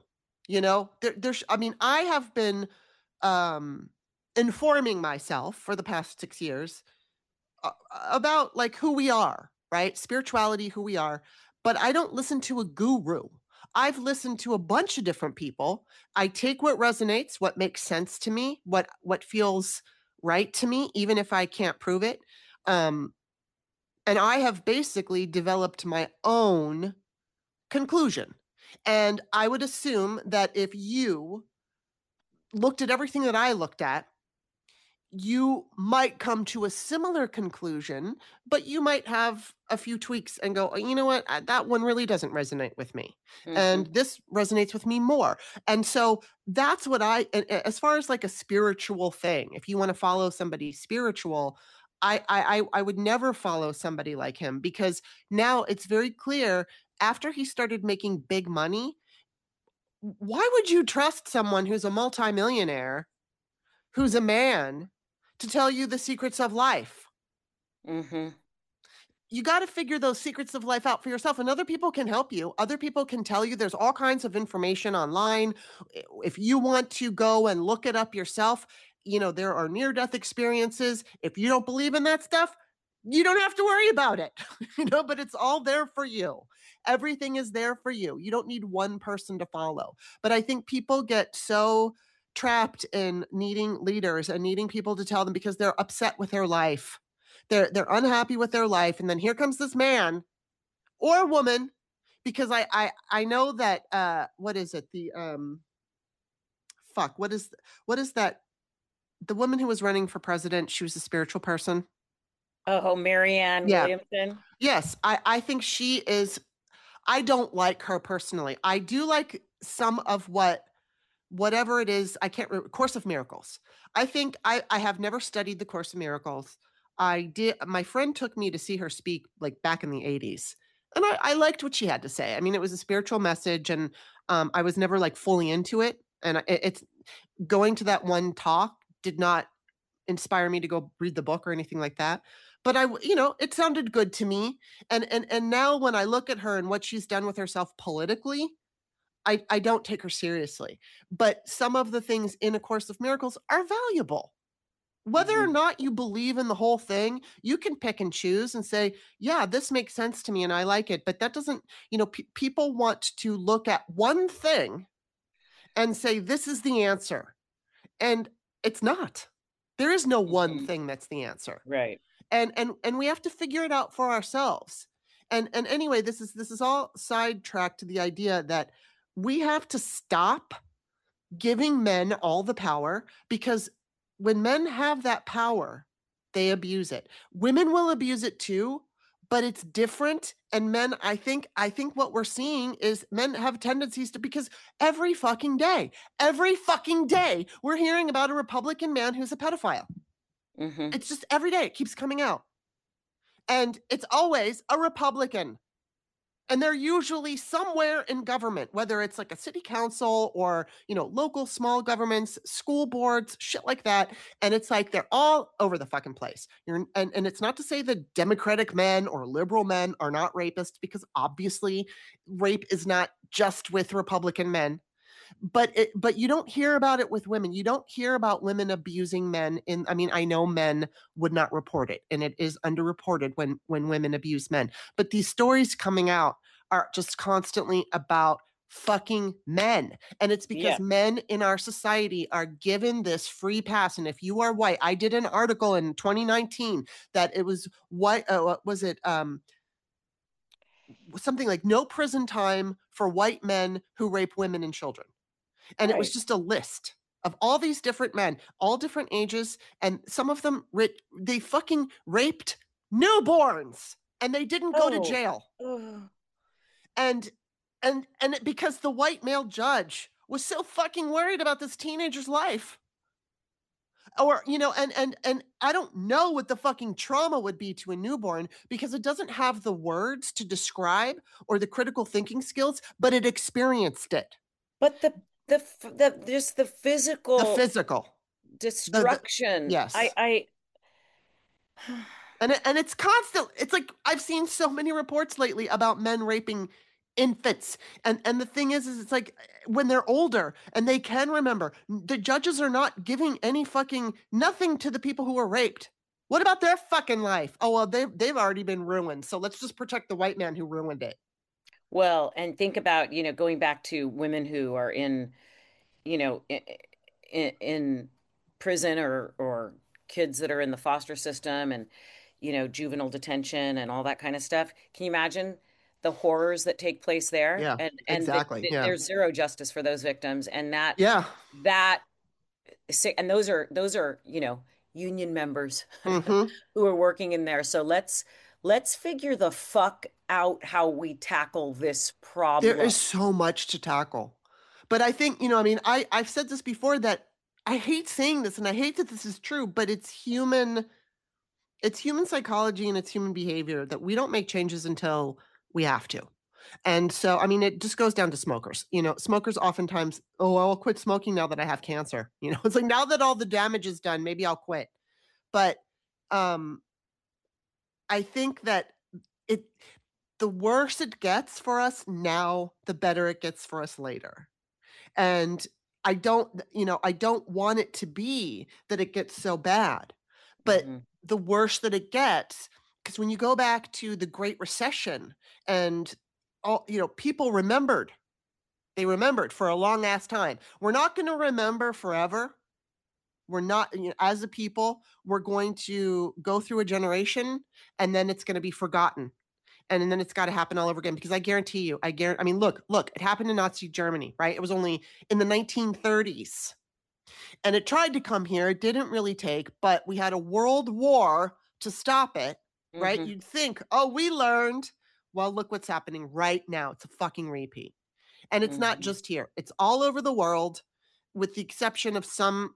Speaker 4: I have been informing myself for the past 6 years about who we are, right? Spirituality, who we are. But I don't listen to a guru. I've listened to a bunch of different people. I take what resonates, what makes sense to me, what feels right to me, even if I can't prove it. And I have basically developed my own conclusion. And I would assume that if you looked at everything that I looked at, you might come to a similar conclusion, but you might have a few tweaks and go, you know what, that one really doesn't resonate with me. And this resonates with me more. And so that's what as far as a spiritual thing, if you want to follow somebody spiritual, I would never follow somebody like him, because now it's very clear after he started making big money, why would you trust someone who's a multimillionaire, who's a man, to tell you the secrets of life? You got to figure those secrets of life out for yourself, and other people can help you. Other people can tell you. There's all kinds of information online. If you want to go and look it up yourself, there are near-death experiences. If you don't believe in that stuff, you don't have to worry about it, but it's all there for you. Everything is there for you. You don't need one person to follow. But I think people get so trapped in needing leaders and needing people to tell them, because they're upset with their life. They're unhappy with their life. And then here comes this man or woman, because I know that, what is it? What is that? The woman who was running for president, she was a spiritual person.
Speaker 5: Oh, Marianne Williamson.
Speaker 4: Yes. I think she is. I don't like her personally. I do like some of whatever it is. I can't remember. Course of Miracles. I think I have never studied the Course of Miracles. I did. My friend took me to see her speak back in the 80s. And I liked what she had to say. It was a spiritual message, and I was never fully into it. And it's going to that one talk did not inspire me to go read the book or anything like that. But it sounded good to me. And now when I look at her and what she's done with herself politically, I don't take her seriously. But some of the things in A Course of Miracles are valuable. Whether or not you believe in the whole thing, you can pick and choose and say, yeah, this makes sense to me and I like it. But that doesn't, people want to look at one thing and say, this is the answer. And it's not. There is no one thing that's the answer.
Speaker 5: Right.
Speaker 4: And we have to figure it out for ourselves. And anyway, this is all sidetracked to the idea that we have to stop giving men all the power, because when men have that power, they abuse it. Women will abuse it too, but it's different. And men, I think what we're seeing is men have tendencies to, because every fucking day, we're hearing about a Republican man who's a pedophile.
Speaker 5: Mm-hmm.
Speaker 4: It's just every day it keeps coming out. And it's always a Republican. And they're usually somewhere in government, whether it's like a city council or, local small governments, school boards, shit like that. And it's like they're all over the fucking place. And it's not to say that Democratic men or liberal men are not rapists, because obviously rape is not just with Republican men. But you don't hear about it with women. You don't hear about women abusing men. I know men would not report it, and it is underreported when women abuse men. But these stories coming out are just constantly about fucking men. And it's because men in our society are given this free pass. And if you are white, I did an article in 2019 that it was white, what was it? Something like no prison time for white men who rape women and children. And It was just a list of all these different men, all different ages. And some of them, they fucking raped newborns and they didn't go to jail. And because the white male judge was so fucking worried about this teenager's life. Or, and I don't know what the fucking trauma would be to a newborn, because it doesn't have the words to describe or the critical thinking skills, but it experienced it.
Speaker 5: But just the physical destruction.
Speaker 4: Yes. And it's constant. It's like, I've seen so many reports lately about men raping infants. And the thing is it's like, when they're older and they can remember, the judges are not giving any fucking nothing to the people who were raped. What about their fucking life? Oh, well, they've already been ruined. So let's just protect the white man who ruined it.
Speaker 5: Well, and think about, going back to women who are in prison, or kids that are in the foster system and, juvenile detention and all that kind of stuff. Can you imagine the horrors that take place there?
Speaker 4: Yeah,
Speaker 5: and
Speaker 4: exactly.
Speaker 5: There's zero justice for those victims. And and those are, union members
Speaker 4: mm-hmm.
Speaker 5: who are working in there. So let's figure the fuck out how we tackle this problem.
Speaker 4: There is so much to tackle. But I think, I've said this before, that I hate saying this and I hate that this is true, but it's human psychology and it's human behavior that we don't make changes until we have to. And so, it just goes down to smokers. Smokers oftentimes, I'll quit smoking now that I have cancer. It's like, now that all the damage is done, maybe I'll quit. But I think that the worse it gets for us now, the better it gets for us later. And I don't want it to be that it gets so bad, but the worse that it gets, because when you go back to the Great Recession and all, people remembered for a long ass time. We're not going to remember forever. We're not, as a people, we're going to go through a generation and then it's going to be forgotten. And then it's got to happen all over again, because I guarantee you, look, it happened in Nazi Germany, right? It was only in the 1930s. And it tried to come here. It didn't really take, but we had a world war to stop it, right? You'd think, we learned. Well, look what's happening right now. It's a fucking repeat. And it's not just here. It's all over the world, with the exception of some,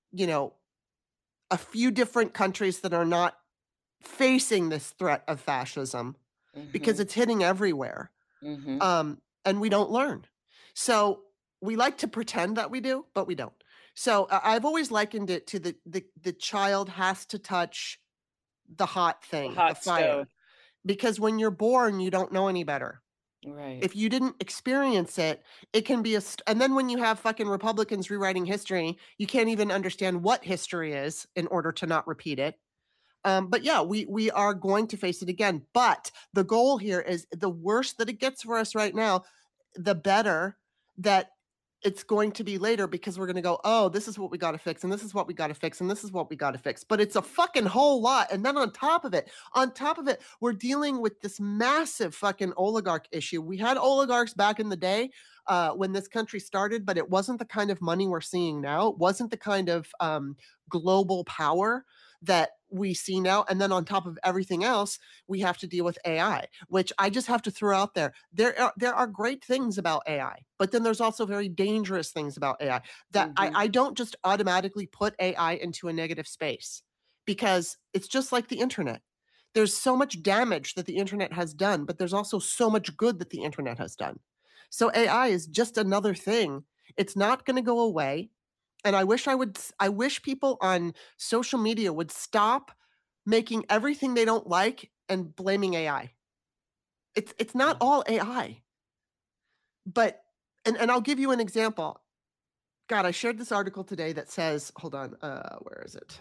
Speaker 4: a few different countries that are not facing this threat of fascism. Because it's hitting everywhere. And we don't learn. So we like to pretend that we do, but we don't. So I've always likened it to the child has to touch the hot thing, the fire. Stove. Because when you're born, you don't know any better.
Speaker 5: Right.
Speaker 4: If you didn't experience it, it can be and then when you have fucking Republicans rewriting history, you can't even understand what history is in order to not repeat it. But yeah, we are going to face it again. But the goal here is, the worse that it gets for us right now, the better that it's going to be later, because we're going to go, this is what we got to fix, and this is what we got to fix, and this is what we got to fix. But it's a fucking whole lot. And then on top of it, we're dealing with this massive fucking oligarch issue. We had oligarchs back in the day when this country started, but it wasn't the kind of money we're seeing now. It wasn't the kind of global power that we see now. And then on top of everything else, we have to deal with AI, which I just have to throw out there. There are great things about AI, but then there's also very dangerous things about AI that I don't just automatically put AI into a negative space, because it's just like the internet. There's so much damage that the internet has done, but there's also so much good that the internet has done. So AI is just another thing. It's not going to go away. And I wish people on social media would stop making everything they don't like and blaming AI. It's not all AI. But, and I'll give you an example. God, I shared this article today that says, hold on, where is it?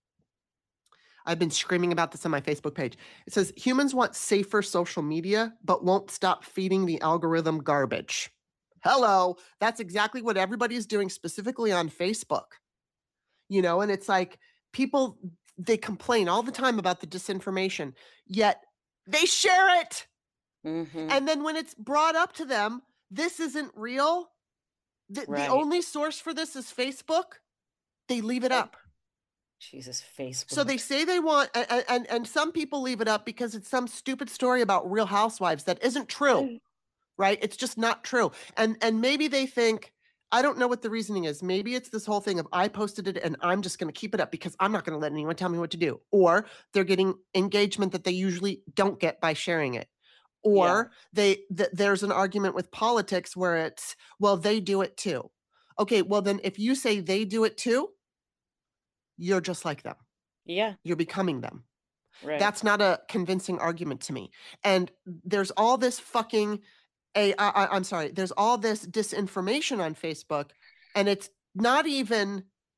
Speaker 4: I've been screaming about this on my Facebook page. It says, humans want safer social media, but won't stop feeding the algorithm garbage. Hello, that's exactly what everybody's doing, specifically on Facebook. And it's like people, they complain all the time about the disinformation, yet they share it. And then when it's brought up to them, this isn't real. The only source for this is Facebook. They leave it up.
Speaker 5: Jesus, Facebook.
Speaker 4: So they say they want, and some people leave it up because it's some stupid story about Real Housewives that isn't true, right? It's just not true. And maybe they think, I don't know what the reasoning is. Maybe it's this whole thing of I posted it and I'm just going to keep it up because I'm not going to let anyone tell me what to do. Or they're getting engagement that they usually don't get by sharing it. Or there's an argument with politics where it's, well, they do it too. Okay, well then if you say they do it too, you're just like them.
Speaker 5: Yeah.
Speaker 4: You're becoming them.
Speaker 5: Right.
Speaker 4: That's not a convincing argument to me. And there's all this fucking there's all this disinformation on Facebook, and it's not even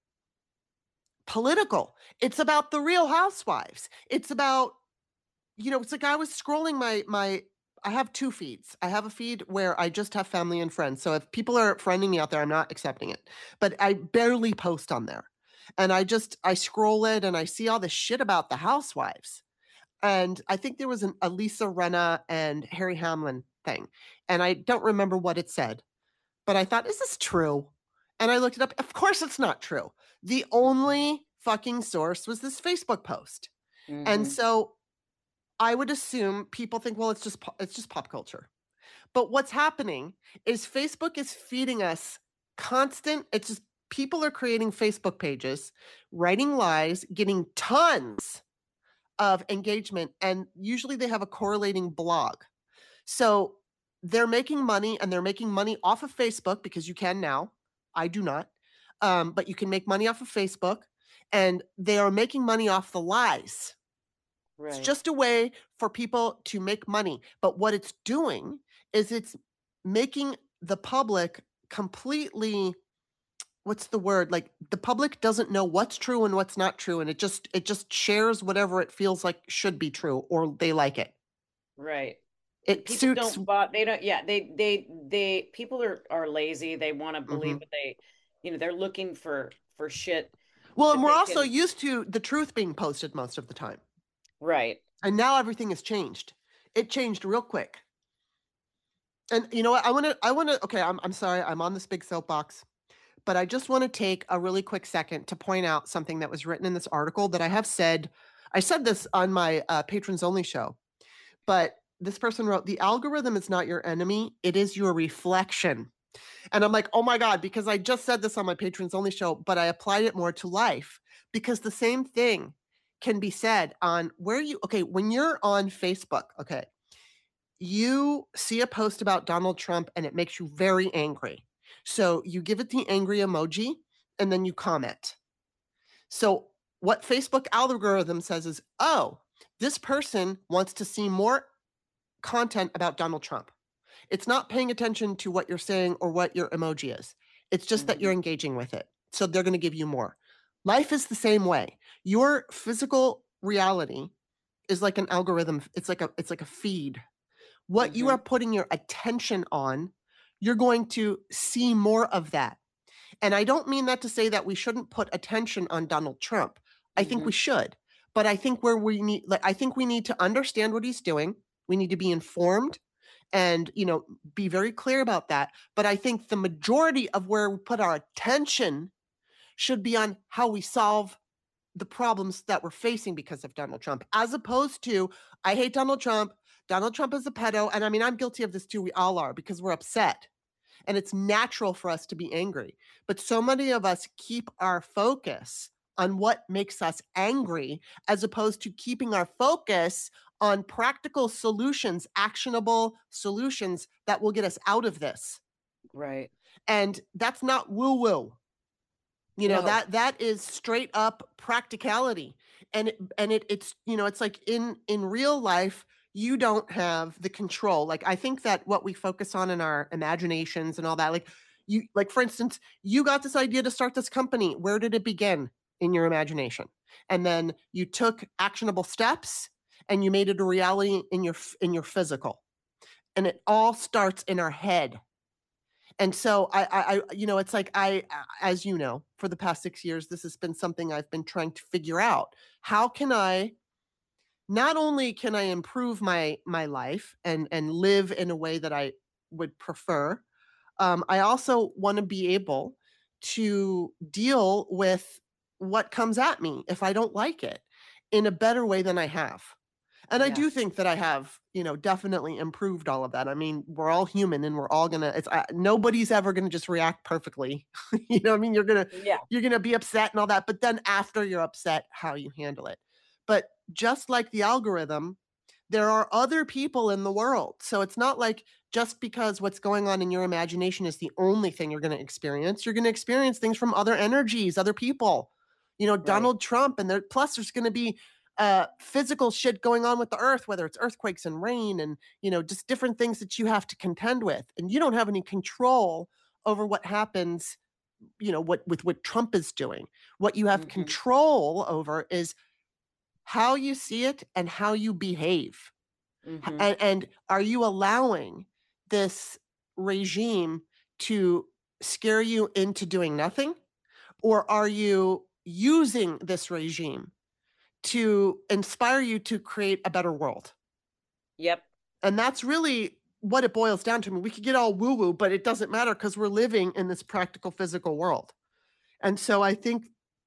Speaker 4: political. It's about the Real Housewives. It's about, it's like I was scrolling my I have two feeds. I have a feed where I just have family and friends. So if people are friending me out there, I'm not accepting it. But I barely post on there. And I scroll it and I see all this shit about the housewives. And I think there was a Lisa Rinna and Harry Hamlin thing. And I don't remember what it said. But I thought, is this true? And I looked it up. Of course it's not true. The only fucking source was this Facebook post. And so I would assume people think, well, it's just pop culture. But what's happening is Facebook is feeding us it's just people are creating Facebook pages, writing lies, getting tons of engagement, and usually they have a correlating blog. So they're making money, and they're making money off of Facebook because you can now. I do not. But you can make money off of Facebook, and they are making money off the lies. Right. It's just a way for people to make money. But what it's doing is it's making the public completely, what's the word? Like the public doesn't know what's true and what's not true. And it just shares whatever it feels like should be true, or they like it.
Speaker 5: Right.
Speaker 4: It
Speaker 5: people
Speaker 4: suits.
Speaker 5: People are lazy. They want to believe that they're looking for shit.
Speaker 4: Well, and we're also used to the truth being posted most of the time.
Speaker 5: Right.
Speaker 4: And now everything has changed. It changed real quick. And you know what? I want to, okay, I'm sorry. I'm on this big soapbox, but I just want to take a really quick second to point out something that was written in this article that I said this on my Patrons Only show, but this person wrote, the algorithm is not your enemy. It is your reflection. And I'm like, oh my God, because I just said this on my Patrons Only show, but I applied it more to life, because the same thing can be said on when you're on Facebook, you see a post about Donald Trump and it makes you very angry. So you give it the angry emoji and then you comment. So what Facebook algorithm says is, oh, this person wants to see more content about Donald Trump. It's not paying attention to what you're saying or what your emoji is. It's just that you're engaging with it. So they're going to give you more. Life is the same way. Your physical reality is like an algorithm. It's like a feed. What you are putting your attention on, you're going to see more of that. And I don't mean that to say that we shouldn't put attention on Donald Trump. I think we should. But I think we need to understand what he's doing. We need to be informed and, be very clear about that. But I think the majority of where we put our attention should be on how we solve the problems that we're facing because of Donald Trump, as opposed to, I hate Donald Trump. Donald Trump is a pedo. And I mean, I'm guilty of this too. We all are, because we're upset. And it's natural for us to be angry. But so many of us keep our focus on what makes us angry, as opposed to keeping our focus on practical solutions, actionable solutions that will get us out of this.
Speaker 5: Right.
Speaker 4: And that's not woo-woo. That is straight up practicality. And it's, it's like in real life, you don't have the control. Like, I think that what we focus on in our imaginations and all that, like for instance, you got this idea to start this company. Where did it begin? In your imagination. And then you took actionable steps and you made it a reality in your physical. And it all starts in our head. And so I it's like, as you know, for the past 6 years, this has been something I've been trying to figure out. How can not only can I improve my life and live in a way that I would prefer, I also want to be able to deal with what comes at me if I don't like it in a better way than I have. And I do think that I have, definitely improved all of that. I mean, we're all human and we're all nobody's ever going to just react perfectly. I mean, you're going to be upset and all that, but then after you're upset, how you handle it. But just like the algorithm, there are other people in the world. So it's not like just because what's going on in your imagination is the only thing you're going to experience. You're going to experience things from other energies, other people, Donald Trump. And plus there's going to be physical shit going on with the earth, whether it's earthquakes and rain and, just different things that you have to contend with. And you don't have any control over what happens, with what Trump is doing. What you have control over is how you see it and how you behave. And are you allowing this regime to scare you into doing nothing? Or are you using this regime to inspire you to create a better world?
Speaker 5: Yep.
Speaker 4: And that's really what it boils down to. I mean, we could get all woo-woo, but it doesn't matter because we're living in this practical physical world. And so I think,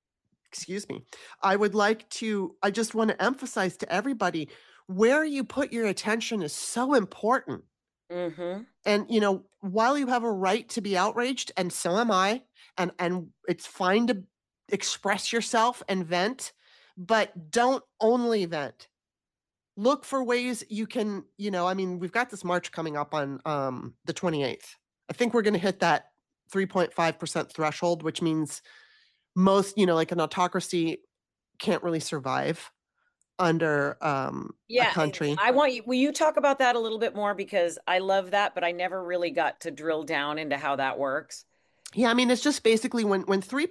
Speaker 4: I just want to emphasize to everybody, where you put your attention is so important. And, while you have a right to be outraged, and so am I, and it's fine to express yourself and vent, but don't only vent. Look for ways you can, we've got this march coming up on the 28th. I think we're going to hit that 3.5% threshold, which means most, like an autocracy can't really survive under a country.
Speaker 5: Will you talk about that a little bit more? Because I love that, but I never really got to drill down into how that works.
Speaker 4: Yeah, I mean, it's just basically when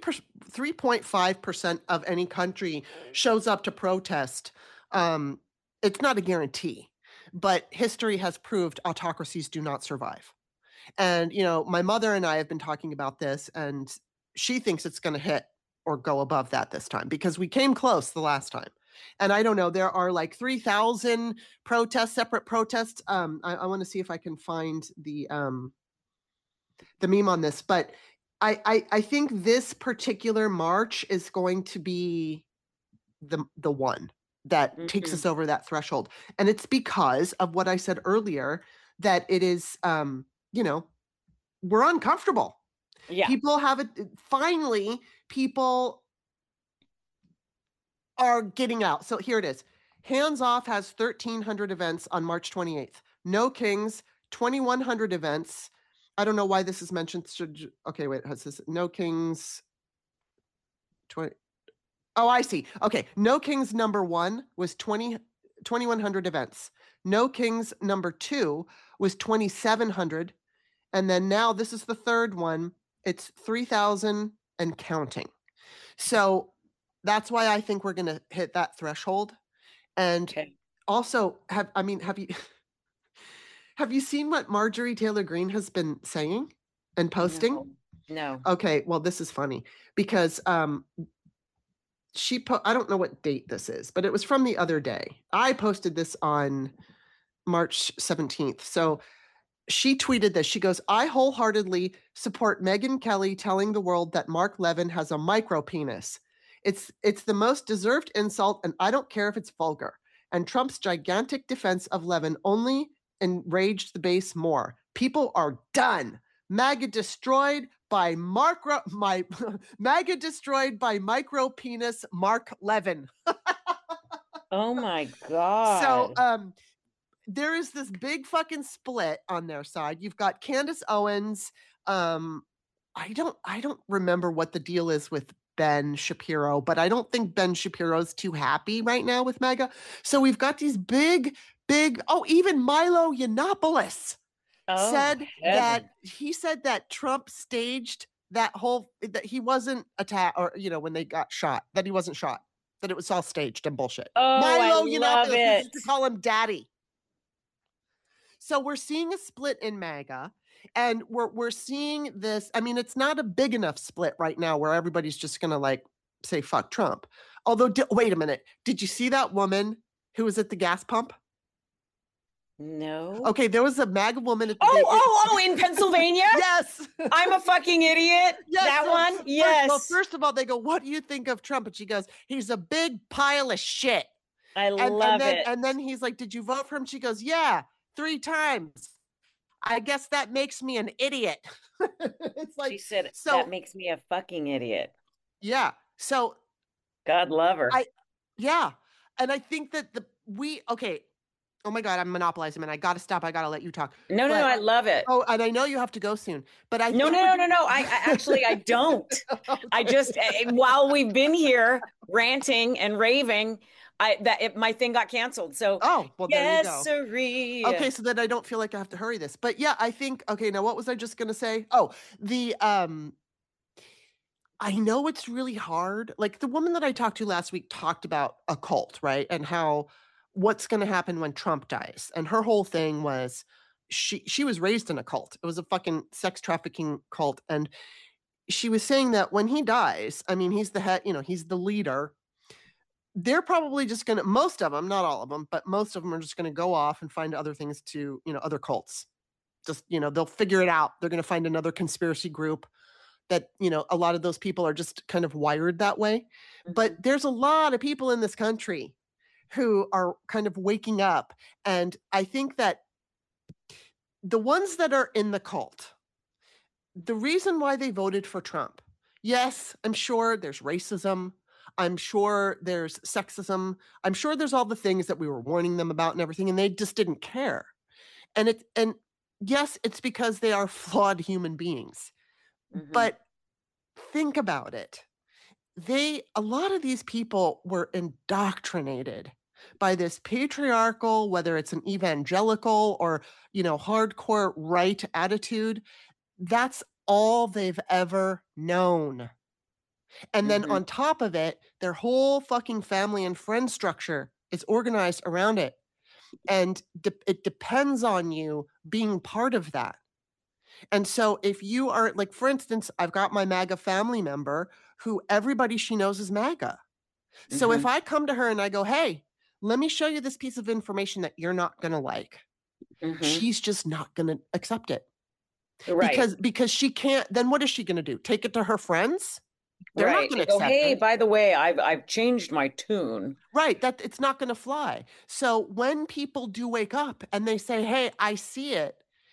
Speaker 4: 3.5% of any country shows up to protest, it's not a guarantee, but history has proved autocracies do not survive. And, my mother and I have been talking about this, and she thinks it's going to hit or go above that this time, because we came close the last time. And I don't know, there are like 3,000 separate protests. I want to see if I can find the meme on this, but I think this particular march is going to be the one that takes us over that threshold. And it's because of what I said earlier, that it is, we're uncomfortable.
Speaker 5: Yeah.
Speaker 4: People have it. Finally, people are getting out. So here it is. Hands Off has 1,300 events on March 28th. No Kings, 2,100 events. I don't know why this is mentioned. Okay, wait. What's this? No Kings. 20. Oh, I see. Okay. No Kings number 1 was 2,100 events. No Kings number 2 was 2,700. And then now this is the third one. It's 3,000 and counting. So that's why I think we're going to hit that threshold. And also, have you seen what Marjorie Taylor Greene has been saying and posting?
Speaker 5: No.
Speaker 4: Okay, well, this is funny because I don't know what date this is, but it was from the other day. I posted this on March 17th. So she tweeted this. She goes, "I wholeheartedly support Megyn Kelly telling the world that Mark Levin has a micro penis. It's the most deserved insult, and I don't care if it's vulgar. And Trump's gigantic defense of Levin only enraged the base more. People are done. MAGA destroyed by MAGA destroyed by micro penis Mark Levin.
Speaker 5: Oh my God.
Speaker 4: So there is this big fucking split on their side. You've got Candace Owens. I don't remember what the deal is with Ben Shapiro, but I don't think Ben Shapiro's too happy right now with MAGA. So we've got these big, even Milo Yiannopoulos said that Trump staged that he wasn't attacked, or, when they got shot, that he wasn't shot, that it was all staged and bullshit.
Speaker 5: Oh, Milo Yiannopoulos
Speaker 4: used to call him daddy. So we're seeing a split in MAGA. And we're seeing this. I mean, it's not a big enough split right now where everybody's just going to say, fuck Trump. Although, wait a minute. Did you see that woman who was at the gas pump?
Speaker 5: No.
Speaker 4: Okay, there was a MAGA woman at
Speaker 5: the in Pennsylvania?
Speaker 4: Yes.
Speaker 5: I'm a fucking idiot. Yes, that one? Yes.
Speaker 4: First of all, they go, what do you think of Trump? And she goes, he's a big pile of shit.
Speaker 5: I love it.
Speaker 4: And then he's like, did you vote for him? She goes, yeah, 3 times. I guess that makes me an idiot. It's like,
Speaker 5: she said, that makes me a fucking idiot.
Speaker 4: Yeah. So
Speaker 5: God love her.
Speaker 4: Yeah. And I think that okay. Oh my God, I'm monopolizing, man. I got to stop. I got to let you talk.
Speaker 5: No, I love it.
Speaker 4: Oh, and I know you have to go soon, but
Speaker 5: No. I actually, I don't. Okay. I just, while we've been here ranting and raving, my thing got canceled. So,
Speaker 4: there you go.
Speaker 5: Siree.
Speaker 4: Okay, so then I don't feel like I have to hurry this. But yeah, I think, okay, now what was I just going to say? Oh, I know it's really hard. Like the woman that I talked to last week talked about a cult, right? And what's going to happen when Trump dies. And her whole thing was she was raised in a cult. It was a fucking sex trafficking cult. And she was saying that when he dies, I mean, he's the head, he's the leader. They're probably just going to, most of them, not all of them, but most of them are just going to go off and find other things to, other cults. Just, they'll figure it out. They're going to find another conspiracy group that, a lot of those people are just kind of wired that way. Mm-hmm. But there's a lot of people in this country who are kind of waking up. And I think that the ones that are in the cult, the reason why they voted for Trump, yes, I'm sure there's racism. I'm sure there's sexism. I'm sure there's all the things that we were warning them about and everything, and they just didn't care. And yes, it's because they are flawed human beings. Mm-hmm. But think about it. A lot of these people were indoctrinated by this patriarchal, whether it's an evangelical or, hardcore right attitude. That's all they've ever known. And then on top of it, their whole fucking family and friend structure is organized around it. And it depends on you being part of that. And so if you are, like, for instance, I've got my MAGA family member who everybody she knows is MAGA. So if I come to her and I go, hey, let me show you this piece of information that you're not going to like, she's just not going to accept it. Right. Because she can't, then what is she going to do? Take it to her friends? They're not going to accept
Speaker 5: hey,
Speaker 4: it.
Speaker 5: By the way, I've changed my tune.
Speaker 4: Right. That it's not going to fly. So when people do wake up and they say, hey, I see it,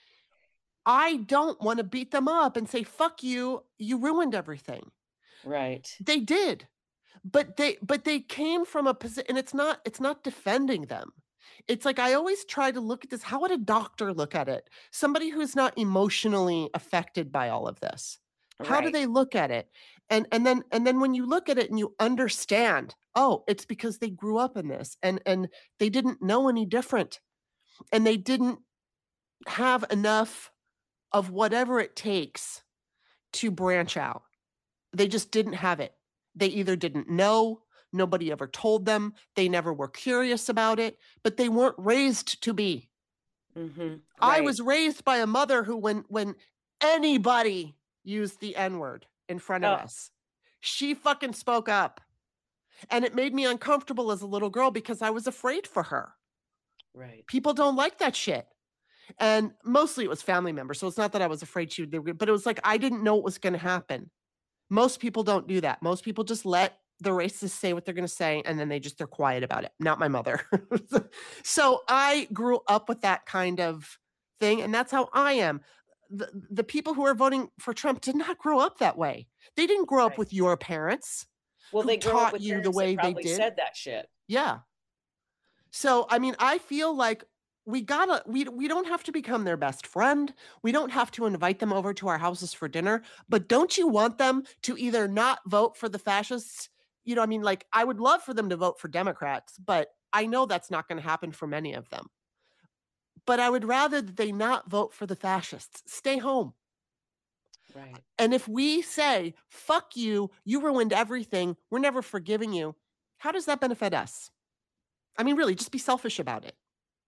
Speaker 4: I don't want to beat them up and say, fuck you, you ruined everything.
Speaker 5: Right.
Speaker 4: They did. But they came from a position, and it's not defending them. It's like, I always try to look at this. How would a doctor look at it? Somebody who's not emotionally affected by all of this. How do they look at it? And then when you look at it and you understand, oh, it's because they grew up in this and they didn't know any different. And they didn't have enough of whatever it takes to branch out. They just didn't have it. They either didn't know, nobody ever told them, they never were curious about it, but they weren't raised to be. Right. I was raised by a mother who, when anybody used the N-word in front of us, she fucking spoke up. And it made me uncomfortable as a little girl because I was afraid for her.
Speaker 5: Right.
Speaker 4: People don't like that shit. And mostly it was family members. So it's not that I was afraid she would, but it was like, I didn't know what was going to happen. Most people don't do that. Most people just let the racists say what they're going to say, and then they're quiet about it. Not my mother. So I grew up with that kind of thing, and that's how I am. The people who are voting for Trump did not grow up that way. They didn't grow up with your parents.
Speaker 5: Well,
Speaker 4: who
Speaker 5: they grew
Speaker 4: taught
Speaker 5: up with
Speaker 4: you the way they did.
Speaker 5: Said that shit.
Speaker 4: Yeah. So, I mean, I feel like we don't have to become their best friend. We don't have to invite them over to our houses for dinner. But don't you want them to either not vote for the fascists? You know, I mean, like, I would love for them to vote for Democrats, but I know that's not going to happen for many of them. But I would rather that they not vote for the fascists. Stay home.
Speaker 5: Right.
Speaker 4: And if we say, fuck you, you ruined everything, we're never forgiving you, how does that benefit us? I mean, really, just be selfish about it.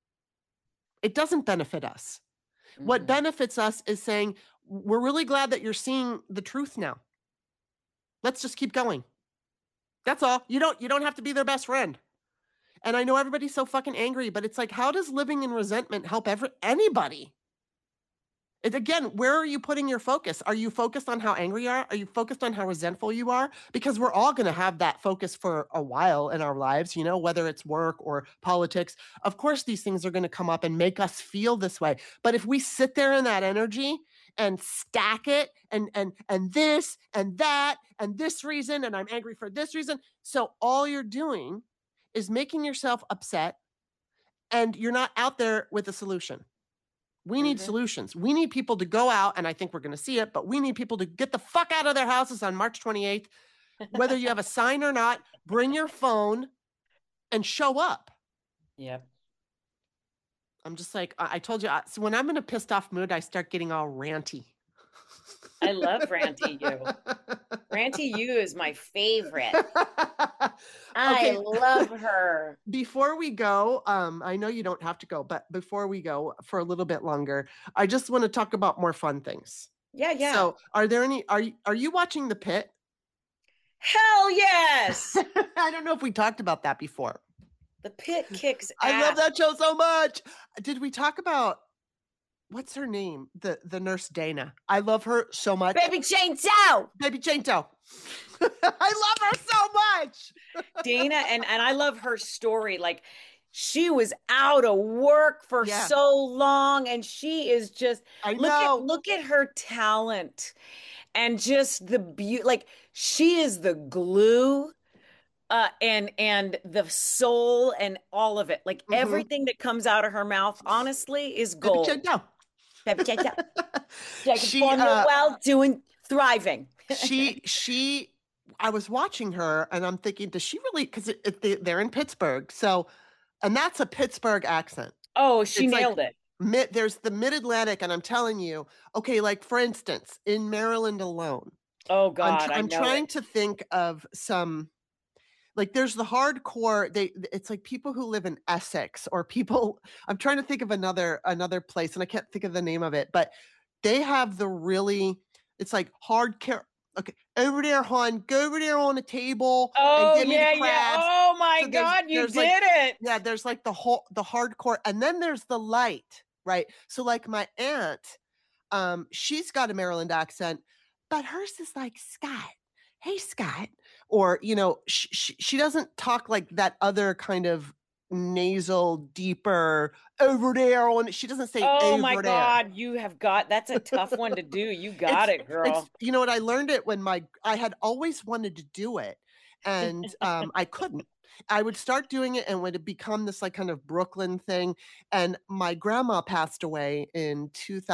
Speaker 4: It doesn't benefit us. Mm-hmm. What benefits us is saying, we're really glad that you're seeing the truth now. Let's just keep going. That's all. You don't have to be their best friend. And I know everybody's so fucking angry, but it's like, how does living in resentment help anybody? Again, where are you putting your focus? Are you focused on how angry you are? Are you focused on how resentful you are? Because we're all going to have that focus for a while in our lives, you know, whether it's work or politics. Of course, these things are going to come up and make us feel this way. But if we sit there in that energy and stack it and this and that and this reason, and I'm angry for this reason. So all you're doing is making yourself upset, and you're not out there with a solution. We need solutions. We need people to go out, and I think we're going to see it, but we need people to get the fuck out of their houses on March 28th. Whether you have a sign or not, bring your phone and show up.
Speaker 5: Yep.
Speaker 4: I'm just like, I told you, so when I'm in a pissed off mood, I start getting all ranty.
Speaker 5: I love Ranty You. Ranty You is my favorite. I love her.
Speaker 4: Before we go, I know you don't have to go, but before we go for a little bit longer, I just want to talk about more fun things.
Speaker 5: Yeah.
Speaker 4: So are you watching The Pitt?
Speaker 5: Hell yes.
Speaker 4: I don't know if we talked about that before.
Speaker 5: The Pitt kicks
Speaker 4: ass. I love that show so much. Did we talk about, what's her name? The nurse Dana. I love her so much.
Speaker 5: Baby Jane Doe.
Speaker 4: I love her so much.
Speaker 5: Dana, and I love her story. Like, she was out of work for so long, and she is just look at her talent and just the beauty. Like, she is the glue and the soul and all of it. Like, everything that comes out of her mouth, honestly, is gold. She thriving.
Speaker 4: I was watching her and I'm thinking, does she really, because they're in Pittsburgh. So, and that's a Pittsburgh accent.
Speaker 5: Oh, she nailed it.
Speaker 4: There's the mid-Atlantic, and I'm telling you, okay, like for instance, in Maryland alone.
Speaker 5: Oh God,
Speaker 4: I'm trying to think of some, like there's the hardcore, it's like people who live in Essex or people, I'm trying to think of another place and I can't think of the name of it, but they have the really, it's like hardcore. Okay, over there, hon. Go over there on the table.
Speaker 5: Oh,
Speaker 4: and give me the crabs.
Speaker 5: Oh my God, you did it.
Speaker 4: Yeah, there's like the hardcore, and then there's the light, right? So like my aunt, she's got a Maryland accent, but hers is like, Scott, hey Scott, or you know, she doesn't talk like that other kind of nasal, deeper over there on. She doesn't say.
Speaker 5: Oh my God, you have got. That's a tough one to do. You got it, girl.
Speaker 4: You know what? I learned it when I had always wanted to do it, and I couldn't. I would start doing it, and would it become this like kind of Brooklyn thing. And my grandma passed away in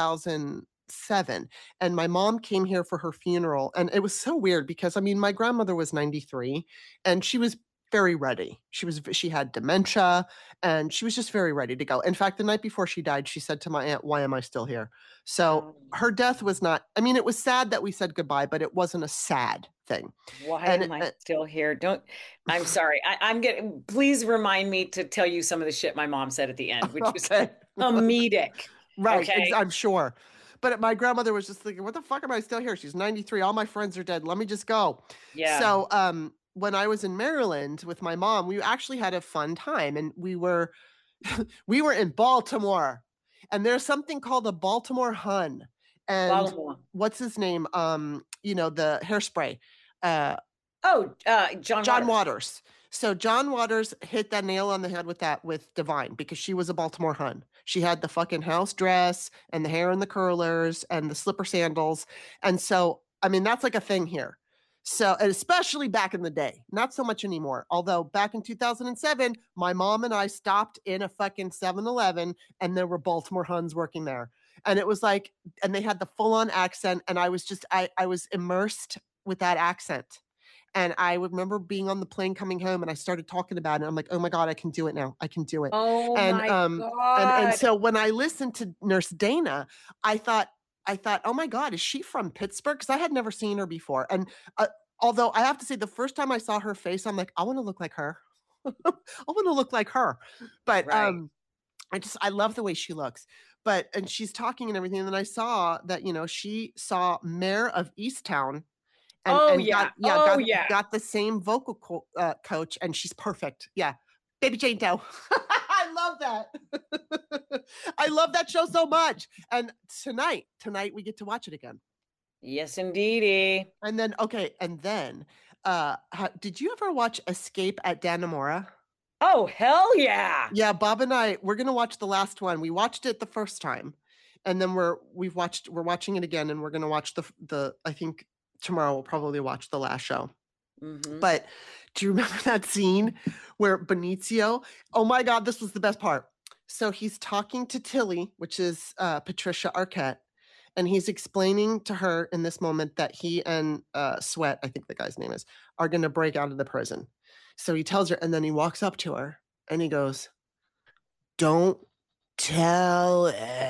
Speaker 4: 2007, and my mom came here for her funeral, and it was so weird because I mean, my grandmother was 93, and she was very ready. She had dementia and she was just very ready to go. In fact, the night before she died, she said to my aunt, "Why am I still here?" So her death was not, I mean, it was sad that we said goodbye, but it wasn't a sad thing.
Speaker 5: Why am I still here? I'm sorry. Please remind me to tell you some of the shit my mom said at the end, which was comedic.
Speaker 4: Right. Okay? I'm sure. But my grandmother was just thinking, what the fuck am I still here? She's 93. All my friends are dead. Let me just go.
Speaker 5: Yeah.
Speaker 4: So, when I was in Maryland with my mom, we actually had a fun time, and we were in Baltimore, and there's something called a Baltimore Hun, and what's his name? You know, the hairspray.
Speaker 5: John
Speaker 4: Waters. So John Waters hit that nail on the head with Divine, because she was a Baltimore Hun. She had the fucking house dress and the hair and the curlers and the slipper sandals. And so, I mean, that's like a thing here. So, and especially back in the day, not so much anymore. Although back in 2007, my mom and I stopped in a fucking 7-Eleven and there were Baltimore Huns working there. And it was like, and they had the full-on accent. And I was I was immersed with that accent. And I remember being on the plane coming home, and I started talking about it. I'm like, oh my God, I can do it now. I can do it.
Speaker 5: Oh
Speaker 4: and,
Speaker 5: my God.
Speaker 4: And so when I listened to Nurse Dana, I thought, oh my God, is she from Pittsburgh? Because I had never seen her before. And although I have to say, the first time I saw her face, I'm like, I want to look like her. I want to look like her. But right. I love the way she looks. And she's talking and everything. And then I saw that, she saw Mayor of Easttown. Got the same vocal coach, and she's perfect. Yeah. Baby Jane Doe. I love that. I love that show so much. And tonight we get to watch it again.
Speaker 5: Yes, indeedy.
Speaker 4: And then, did you ever watch Escape at Dannemora?
Speaker 5: Oh, hell yeah.
Speaker 4: Yeah, Bob and I, we're going to watch the last one. We watched it the first time, and then we're watching it again, and we're going to watch the I think tomorrow we'll probably watch the last show. Mm-hmm. But do you remember that scene where Benicio, oh my God, this was the best part. So he's talking to Tilly, which is Patricia Arquette, and he's explaining to her in this moment that he and Sweat, I think the guy's name is, are going to break out of the prison. So he tells her, and then he walks up to her and he goes, don't tell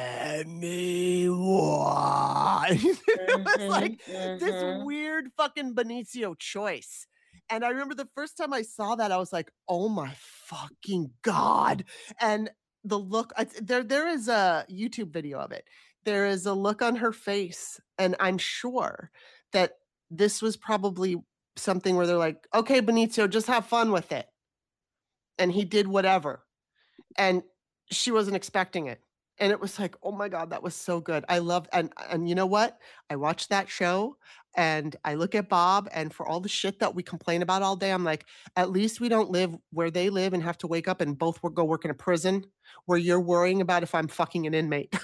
Speaker 4: anyone. It was like this weird fucking Benicio choice. And I remember the first time I saw that, I was like, oh my fucking God. And the look, there is a YouTube video of it. There is a look on her face. And I'm sure that this was probably something where they're like, okay, Benicio, just have fun with it. And he did whatever. And she wasn't expecting it. And it was like, oh my God, that was so good. I loved, and you know what? I watched that show and I look at Bob, and for all the shit that we complain about all day, I'm like, at least we don't live where they live and have to wake up and both go work in a prison where you're worrying about if I'm fucking an inmate.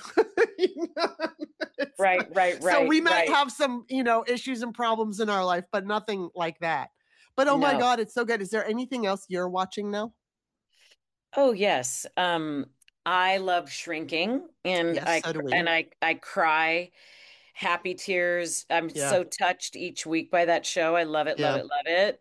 Speaker 5: Right.
Speaker 4: So we might have some, issues and problems in our life, but nothing like that. But oh my God, it's so good. Is there anything else you're watching now?
Speaker 5: Oh yes. I love Shrinking, and
Speaker 4: yes,
Speaker 5: I cry happy tears. I'm so touched each week by that show. I love it, love it.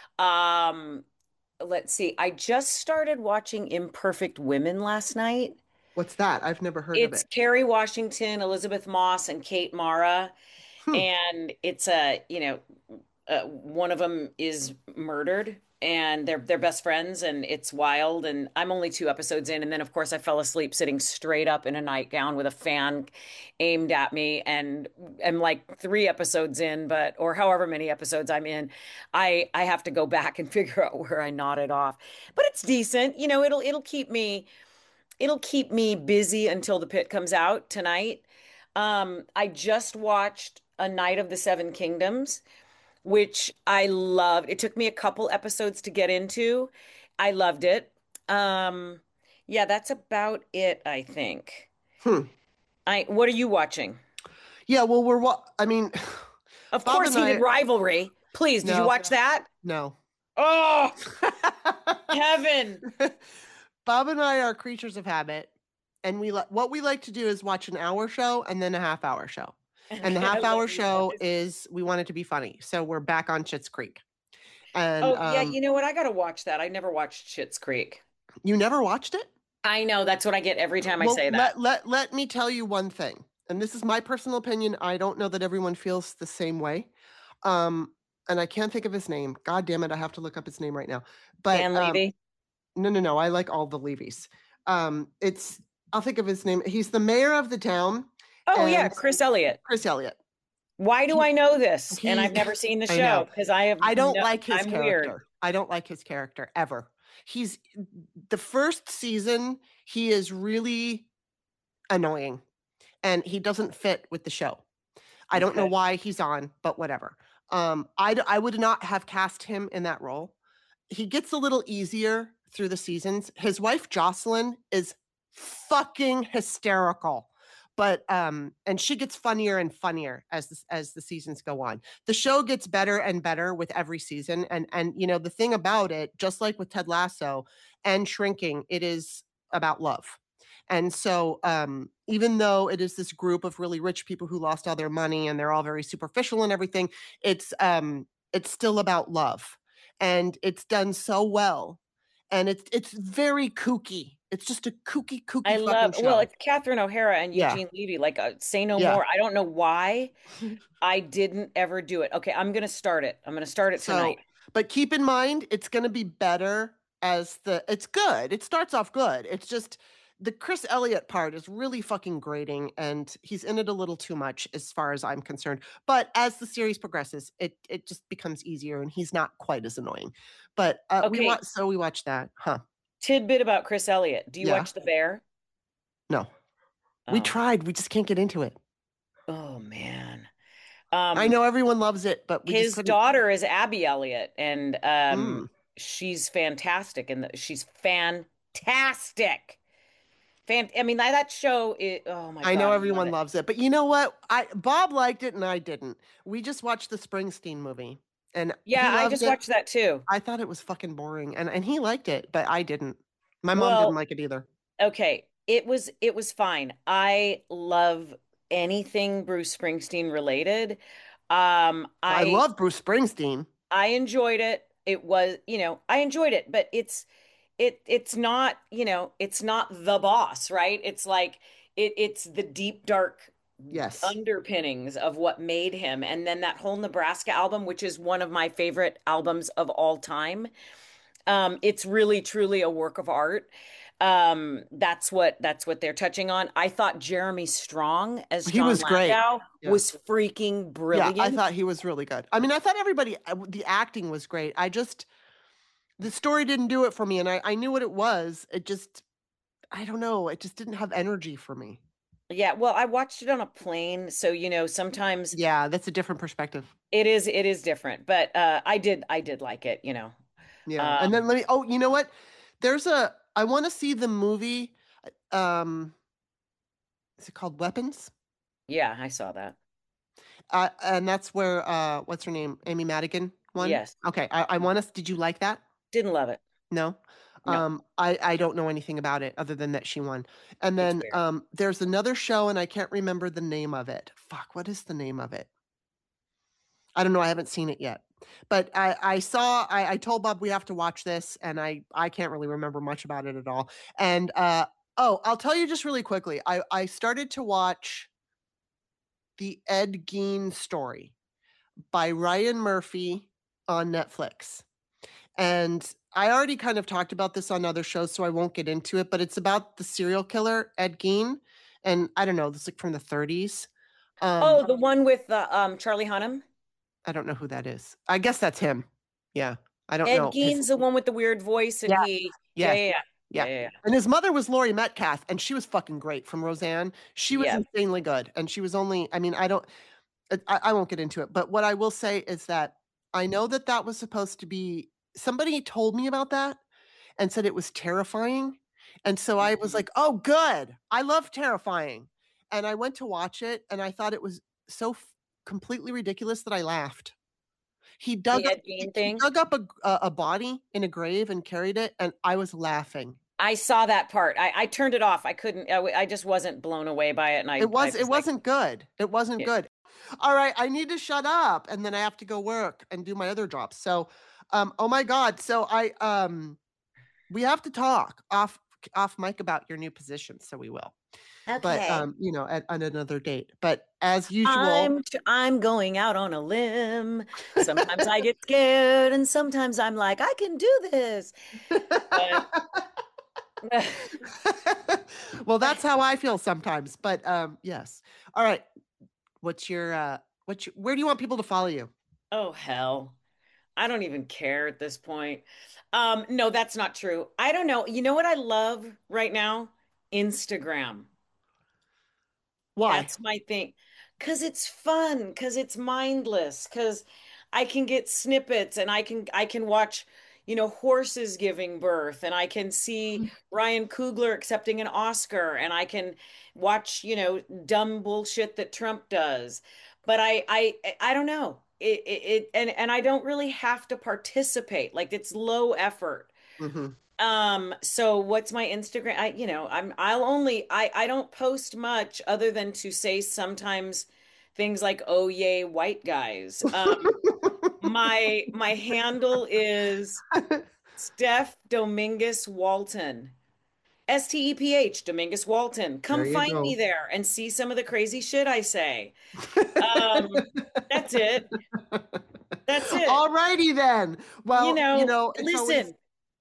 Speaker 5: Let's see. I just started watching Imperfect Women last night.
Speaker 4: What's that? I've never heard of it.
Speaker 5: It's Kerry Washington, Elizabeth Moss, and Kate Mara. And it's one of them is murdered, and they're best friends, and it's wild. And I'm only 2 episodes in, and then of course I fell asleep sitting straight up in a nightgown with a fan aimed at me, and I'm like 3 episodes in, or however many episodes I'm in, I have to go back and figure out where I nodded off. But it's decent, it'll keep me busy until The Pit comes out tonight. I just watched A Night of the Seven Kingdoms, which I loved. It took me a couple episodes to get into. I loved it. Yeah, that's about it, I think. What are you watching?
Speaker 4: Yeah, well,
Speaker 5: of course, Heated Rivalry. Please, did you watch that?
Speaker 4: No.
Speaker 5: Oh, Kevin.
Speaker 4: Bob and I are creatures of habit, and what we like to do is watch an hour show and then a half-hour show. And the half-hour show is, we want it to be funny. So we're back on Schitt's Creek. And,
Speaker 5: yeah, you know what? I got to watch that. I never watched Schitt's Creek.
Speaker 4: You never watched it?
Speaker 5: I know. That's what I get every time I say that.
Speaker 4: Let me tell you one thing. And this is my personal opinion. I don't know that everyone feels the same way. And I can't think of his name. God damn it. I have to look up his name right now. But
Speaker 5: Dan Levy?
Speaker 4: No. I like all the Levys. I'll think of his name. He's the mayor of the town.
Speaker 5: Oh, yeah. Chris Elliott. Why do I know this? And I've never seen the show because
Speaker 4: I don't like his character. Weird. I don't like his character ever. He's the first season. He is really annoying and he doesn't fit with the show. I don't know why he's on, but whatever. I would not have cast him in that role. He gets a little easier through the seasons. His wife Jocelyn is fucking hysterical. But and she gets funnier and funnier as the seasons go on. The show gets better and better with every season. And you know, the thing about it, just like with Ted Lasso and Shrinking, it is about love. And so even though it is this group of really rich people who lost all their money and they're all very superficial and everything, it's still about love. And it's done so well. And it's very kooky. It's just a kooky
Speaker 5: I love,
Speaker 4: show.
Speaker 5: well, it's Catherine O'Hara and Eugene Levy, like Say No More. I don't know why I didn't ever do it. Okay, I'm going to start it. I'm going to start it tonight.
Speaker 4: But keep in mind, it's going to be better it's good. It starts off good. It's just the Chris Elliott part is really fucking grating, and he's in it a little too much as far as I'm concerned. But as the series progresses, it just becomes easier, and he's not quite as annoying. But we watched that,
Speaker 5: Tidbit about Chris Elliott. Do you watch The Bear?
Speaker 4: No. Oh. We tried. We just can't get into it.
Speaker 5: Oh, man.
Speaker 4: I know everyone loves it, but
Speaker 5: his daughter is Abby Elliott, and she's fantastic. And she's fantastic. I mean, that show is, oh my God.
Speaker 4: I know everyone loves it. But you know what? Bob liked it and I didn't. We just watched the Springsteen movie. And
Speaker 5: I just watched that too.
Speaker 4: I thought it was fucking boring, and he liked it, but I didn't. My mom didn't like it either.
Speaker 5: Okay, it was fine. I love anything Bruce Springsteen related.
Speaker 4: I love Bruce Springsteen.
Speaker 5: I enjoyed it. It was, I enjoyed it, but it's not, it's not The Boss, right? It's like it's the deep dark underpinnings of what made him. And then that whole Nebraska album, which is one of my favorite albums of all time. It's really, truly a work of art. That's what they're touching on. I thought Jeremy Strong as John Landau was freaking brilliant.
Speaker 4: Yeah, I thought he was really good. I mean, I thought the acting was great. The story didn't do it for me, and I knew what it was. It just, I don't know. It just didn't have energy for me.
Speaker 5: Yeah, well, I watched it on a plane, so sometimes.
Speaker 4: Yeah, that's a different perspective.
Speaker 5: It is different, but I did like it,
Speaker 4: Yeah, and then you know what? I want to see the movie. Is it called Weapons?
Speaker 5: Yeah, I saw that.
Speaker 4: And that's where what's her name? Amy Madigan won?
Speaker 5: Yes.
Speaker 4: Okay, I want to. Did you like that?
Speaker 5: Didn't love it.
Speaker 4: No. I don't know anything about it other than that she won. And then there's another show and I can't remember the name of it. Fuck, what is the name of it? I don't know. I haven't seen it yet. But I told Bob we have to watch this, and I can't really remember much about it at all. And I'll tell you just really quickly. I started to watch the Ed Gein story by Ryan Murphy on Netflix. And I already kind of talked about this on other shows, so I won't get into it, but it's about the serial killer, Ed Gein. And I don't know, this is like from the 30s.
Speaker 5: The one with Charlie Hunnam?
Speaker 4: I don't know who that is. I guess that's him. Yeah. I don't know.
Speaker 5: Ed Gein's the one with the weird voice. And
Speaker 4: Yeah. And his mother was Laurie Metcalf, and she was fucking great from Roseanne. She was insanely good. And she was only, I mean, I won't get into it. But what I will say is that I know that was supposed to be, somebody told me about that and said it was terrifying. And so I was like, oh, good. I love terrifying. And I went to watch it, and I thought it was so completely ridiculous that I laughed. He dug up a body in a grave and carried it, and I was laughing.
Speaker 5: I saw that part. I turned it off. I couldn't. I just wasn't blown away by it, and
Speaker 4: it wasn't good. It wasn't good. All right, I need to shut up, and then I have to go work and do my other jobs. So, oh my God. So we have to talk off mic about your new position. So we will. Okay. But on another date. But as usual,
Speaker 5: I'm going out on a limb. Sometimes I get scared, and sometimes I'm like, I can do this.
Speaker 4: Well, that's how I feel sometimes. But yes. All right. Where do you want people to follow you?
Speaker 5: Oh hell, I don't even care at this point. No, that's not true. I don't know. You know what I love right now? Instagram.
Speaker 4: Why?
Speaker 5: That's my thing. Because it's fun, because it's mindless, because I can get snippets, and I can watch, horses giving birth, and I can see Ryan Coogler accepting an Oscar, and I can watch, dumb bullshit that Trump does. But I don't know. And I don't really have to participate. Like, it's low effort. So what's my Instagram? I don't post much other than to say sometimes things like, oh yay, white guys. My handle is Steph Dominguez Walton. STEPH Dominguez Walton. Come find me there and see some of the crazy shit I say. That's it. That's it.
Speaker 4: All righty then. Well,
Speaker 5: listen,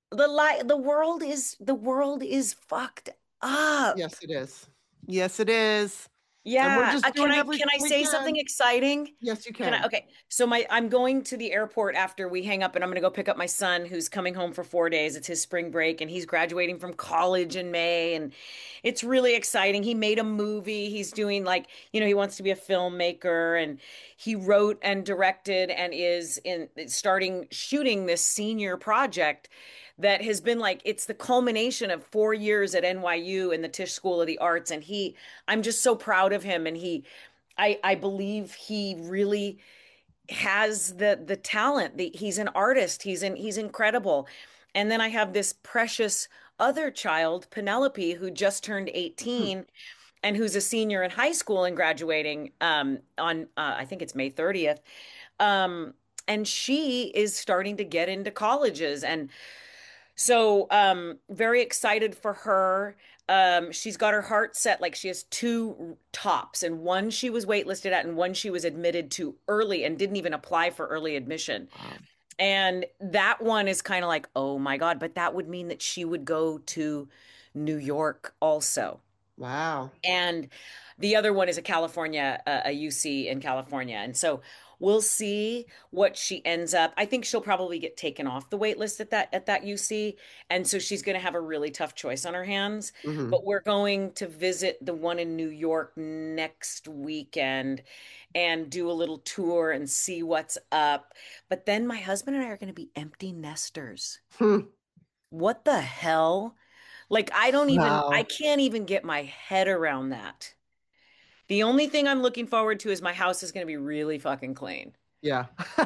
Speaker 5: the world is fucked up.
Speaker 4: Yes, it is. Yes, it is.
Speaker 5: Yeah. Can I say something exciting?
Speaker 4: Yes, you can.
Speaker 5: Okay. So I'm going to the airport after we hang up, and I'm going to go pick up my son who's coming home for 4 days. It's his spring break, and he's graduating from college in May, and it's really exciting. He made a movie. He's doing he wants to be a filmmaker, and he wrote and directed and is starting shooting this senior project that has been it's the culmination of 4 years at NYU in the Tisch School of the Arts. And I'm just so proud of him. And I believe he really has the talent. He's an artist. He's incredible. And then I have this precious other child, Penelope, who just turned 18 and who's a senior in high school and graduating on I think it's May 30th. And she is starting to get into colleges. And so very excited for her. She's got her heart set. She has 2 tops, and one she was waitlisted at and one she was admitted to early and didn't even apply for early admission. Wow. And that one is kind of oh my God, but that would mean that she would go to New York also.
Speaker 4: Wow.
Speaker 5: And the other one is a UC in California. And so we'll see what she ends up. I think she'll probably get taken off the wait list at that UC. And so she's going to have a really tough choice on her hands. But we're going to visit the one in New York next weekend and do a little tour and see what's up. But then my husband and I are going to be empty nesters. What the hell? I can't even get my head around that. The only thing I'm looking forward to is my house is going to be really fucking clean.
Speaker 4: Yeah.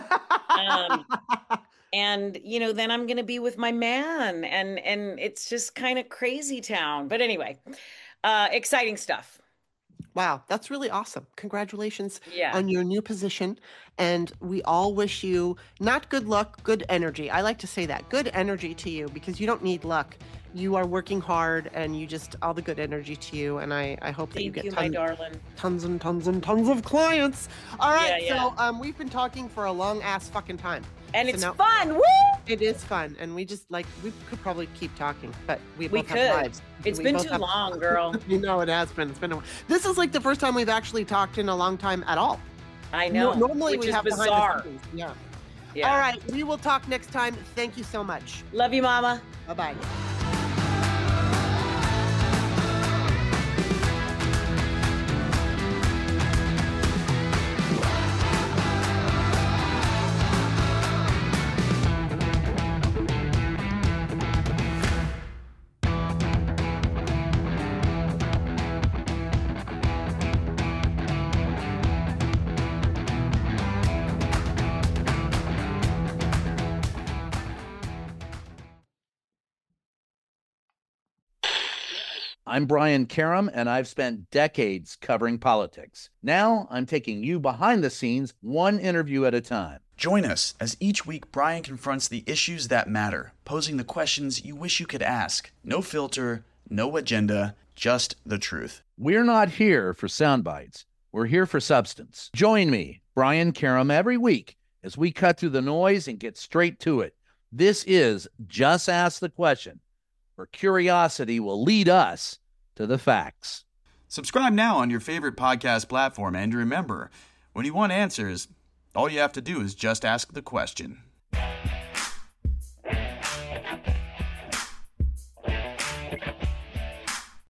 Speaker 5: And, then I'm going to be with my man, and it's just kind of crazy town. But anyway, exciting stuff.
Speaker 4: Wow, that's really awesome. Congratulations on your new position. And we all wish you not good luck, good energy. I like to say that. Good energy to you, because you don't need luck. You are working hard, and you just all the good energy to you. And I hope that you get
Speaker 5: my darling.
Speaker 4: Tons and tons and tons of clients. All right. So we've been talking for a long ass fucking time.
Speaker 5: And it's fun. Woo!
Speaker 4: It is fun. And we just we could probably keep talking, but we both have lives.
Speaker 5: It's been too long, girl.
Speaker 4: You know, it has been. It's been this is the first time we've actually talked in a long time at all.
Speaker 5: I know.
Speaker 4: Normally we have
Speaker 5: bizarre.
Speaker 4: Behind the scenes. Yeah. All right. We will talk next time. Thank you so much.
Speaker 5: Love you, Mama.
Speaker 4: Bye-bye.
Speaker 2: I'm Brian Karem, and I've spent decades covering politics. Now I'm taking you behind the scenes, one interview at a time.
Speaker 3: Join us as each week Brian confronts the issues that matter, posing the questions you wish you could ask. No filter, no agenda, just the truth.
Speaker 2: We're not here for sound bites. We're here for substance. Join me, Brian Karem, every week as we cut through the noise and get straight to it. This is Just Ask the Question, where curiosity will lead us to the facts.
Speaker 3: Subscribe now on your favorite podcast platform, and remember, when you want answers, all you have to do is just ask the question.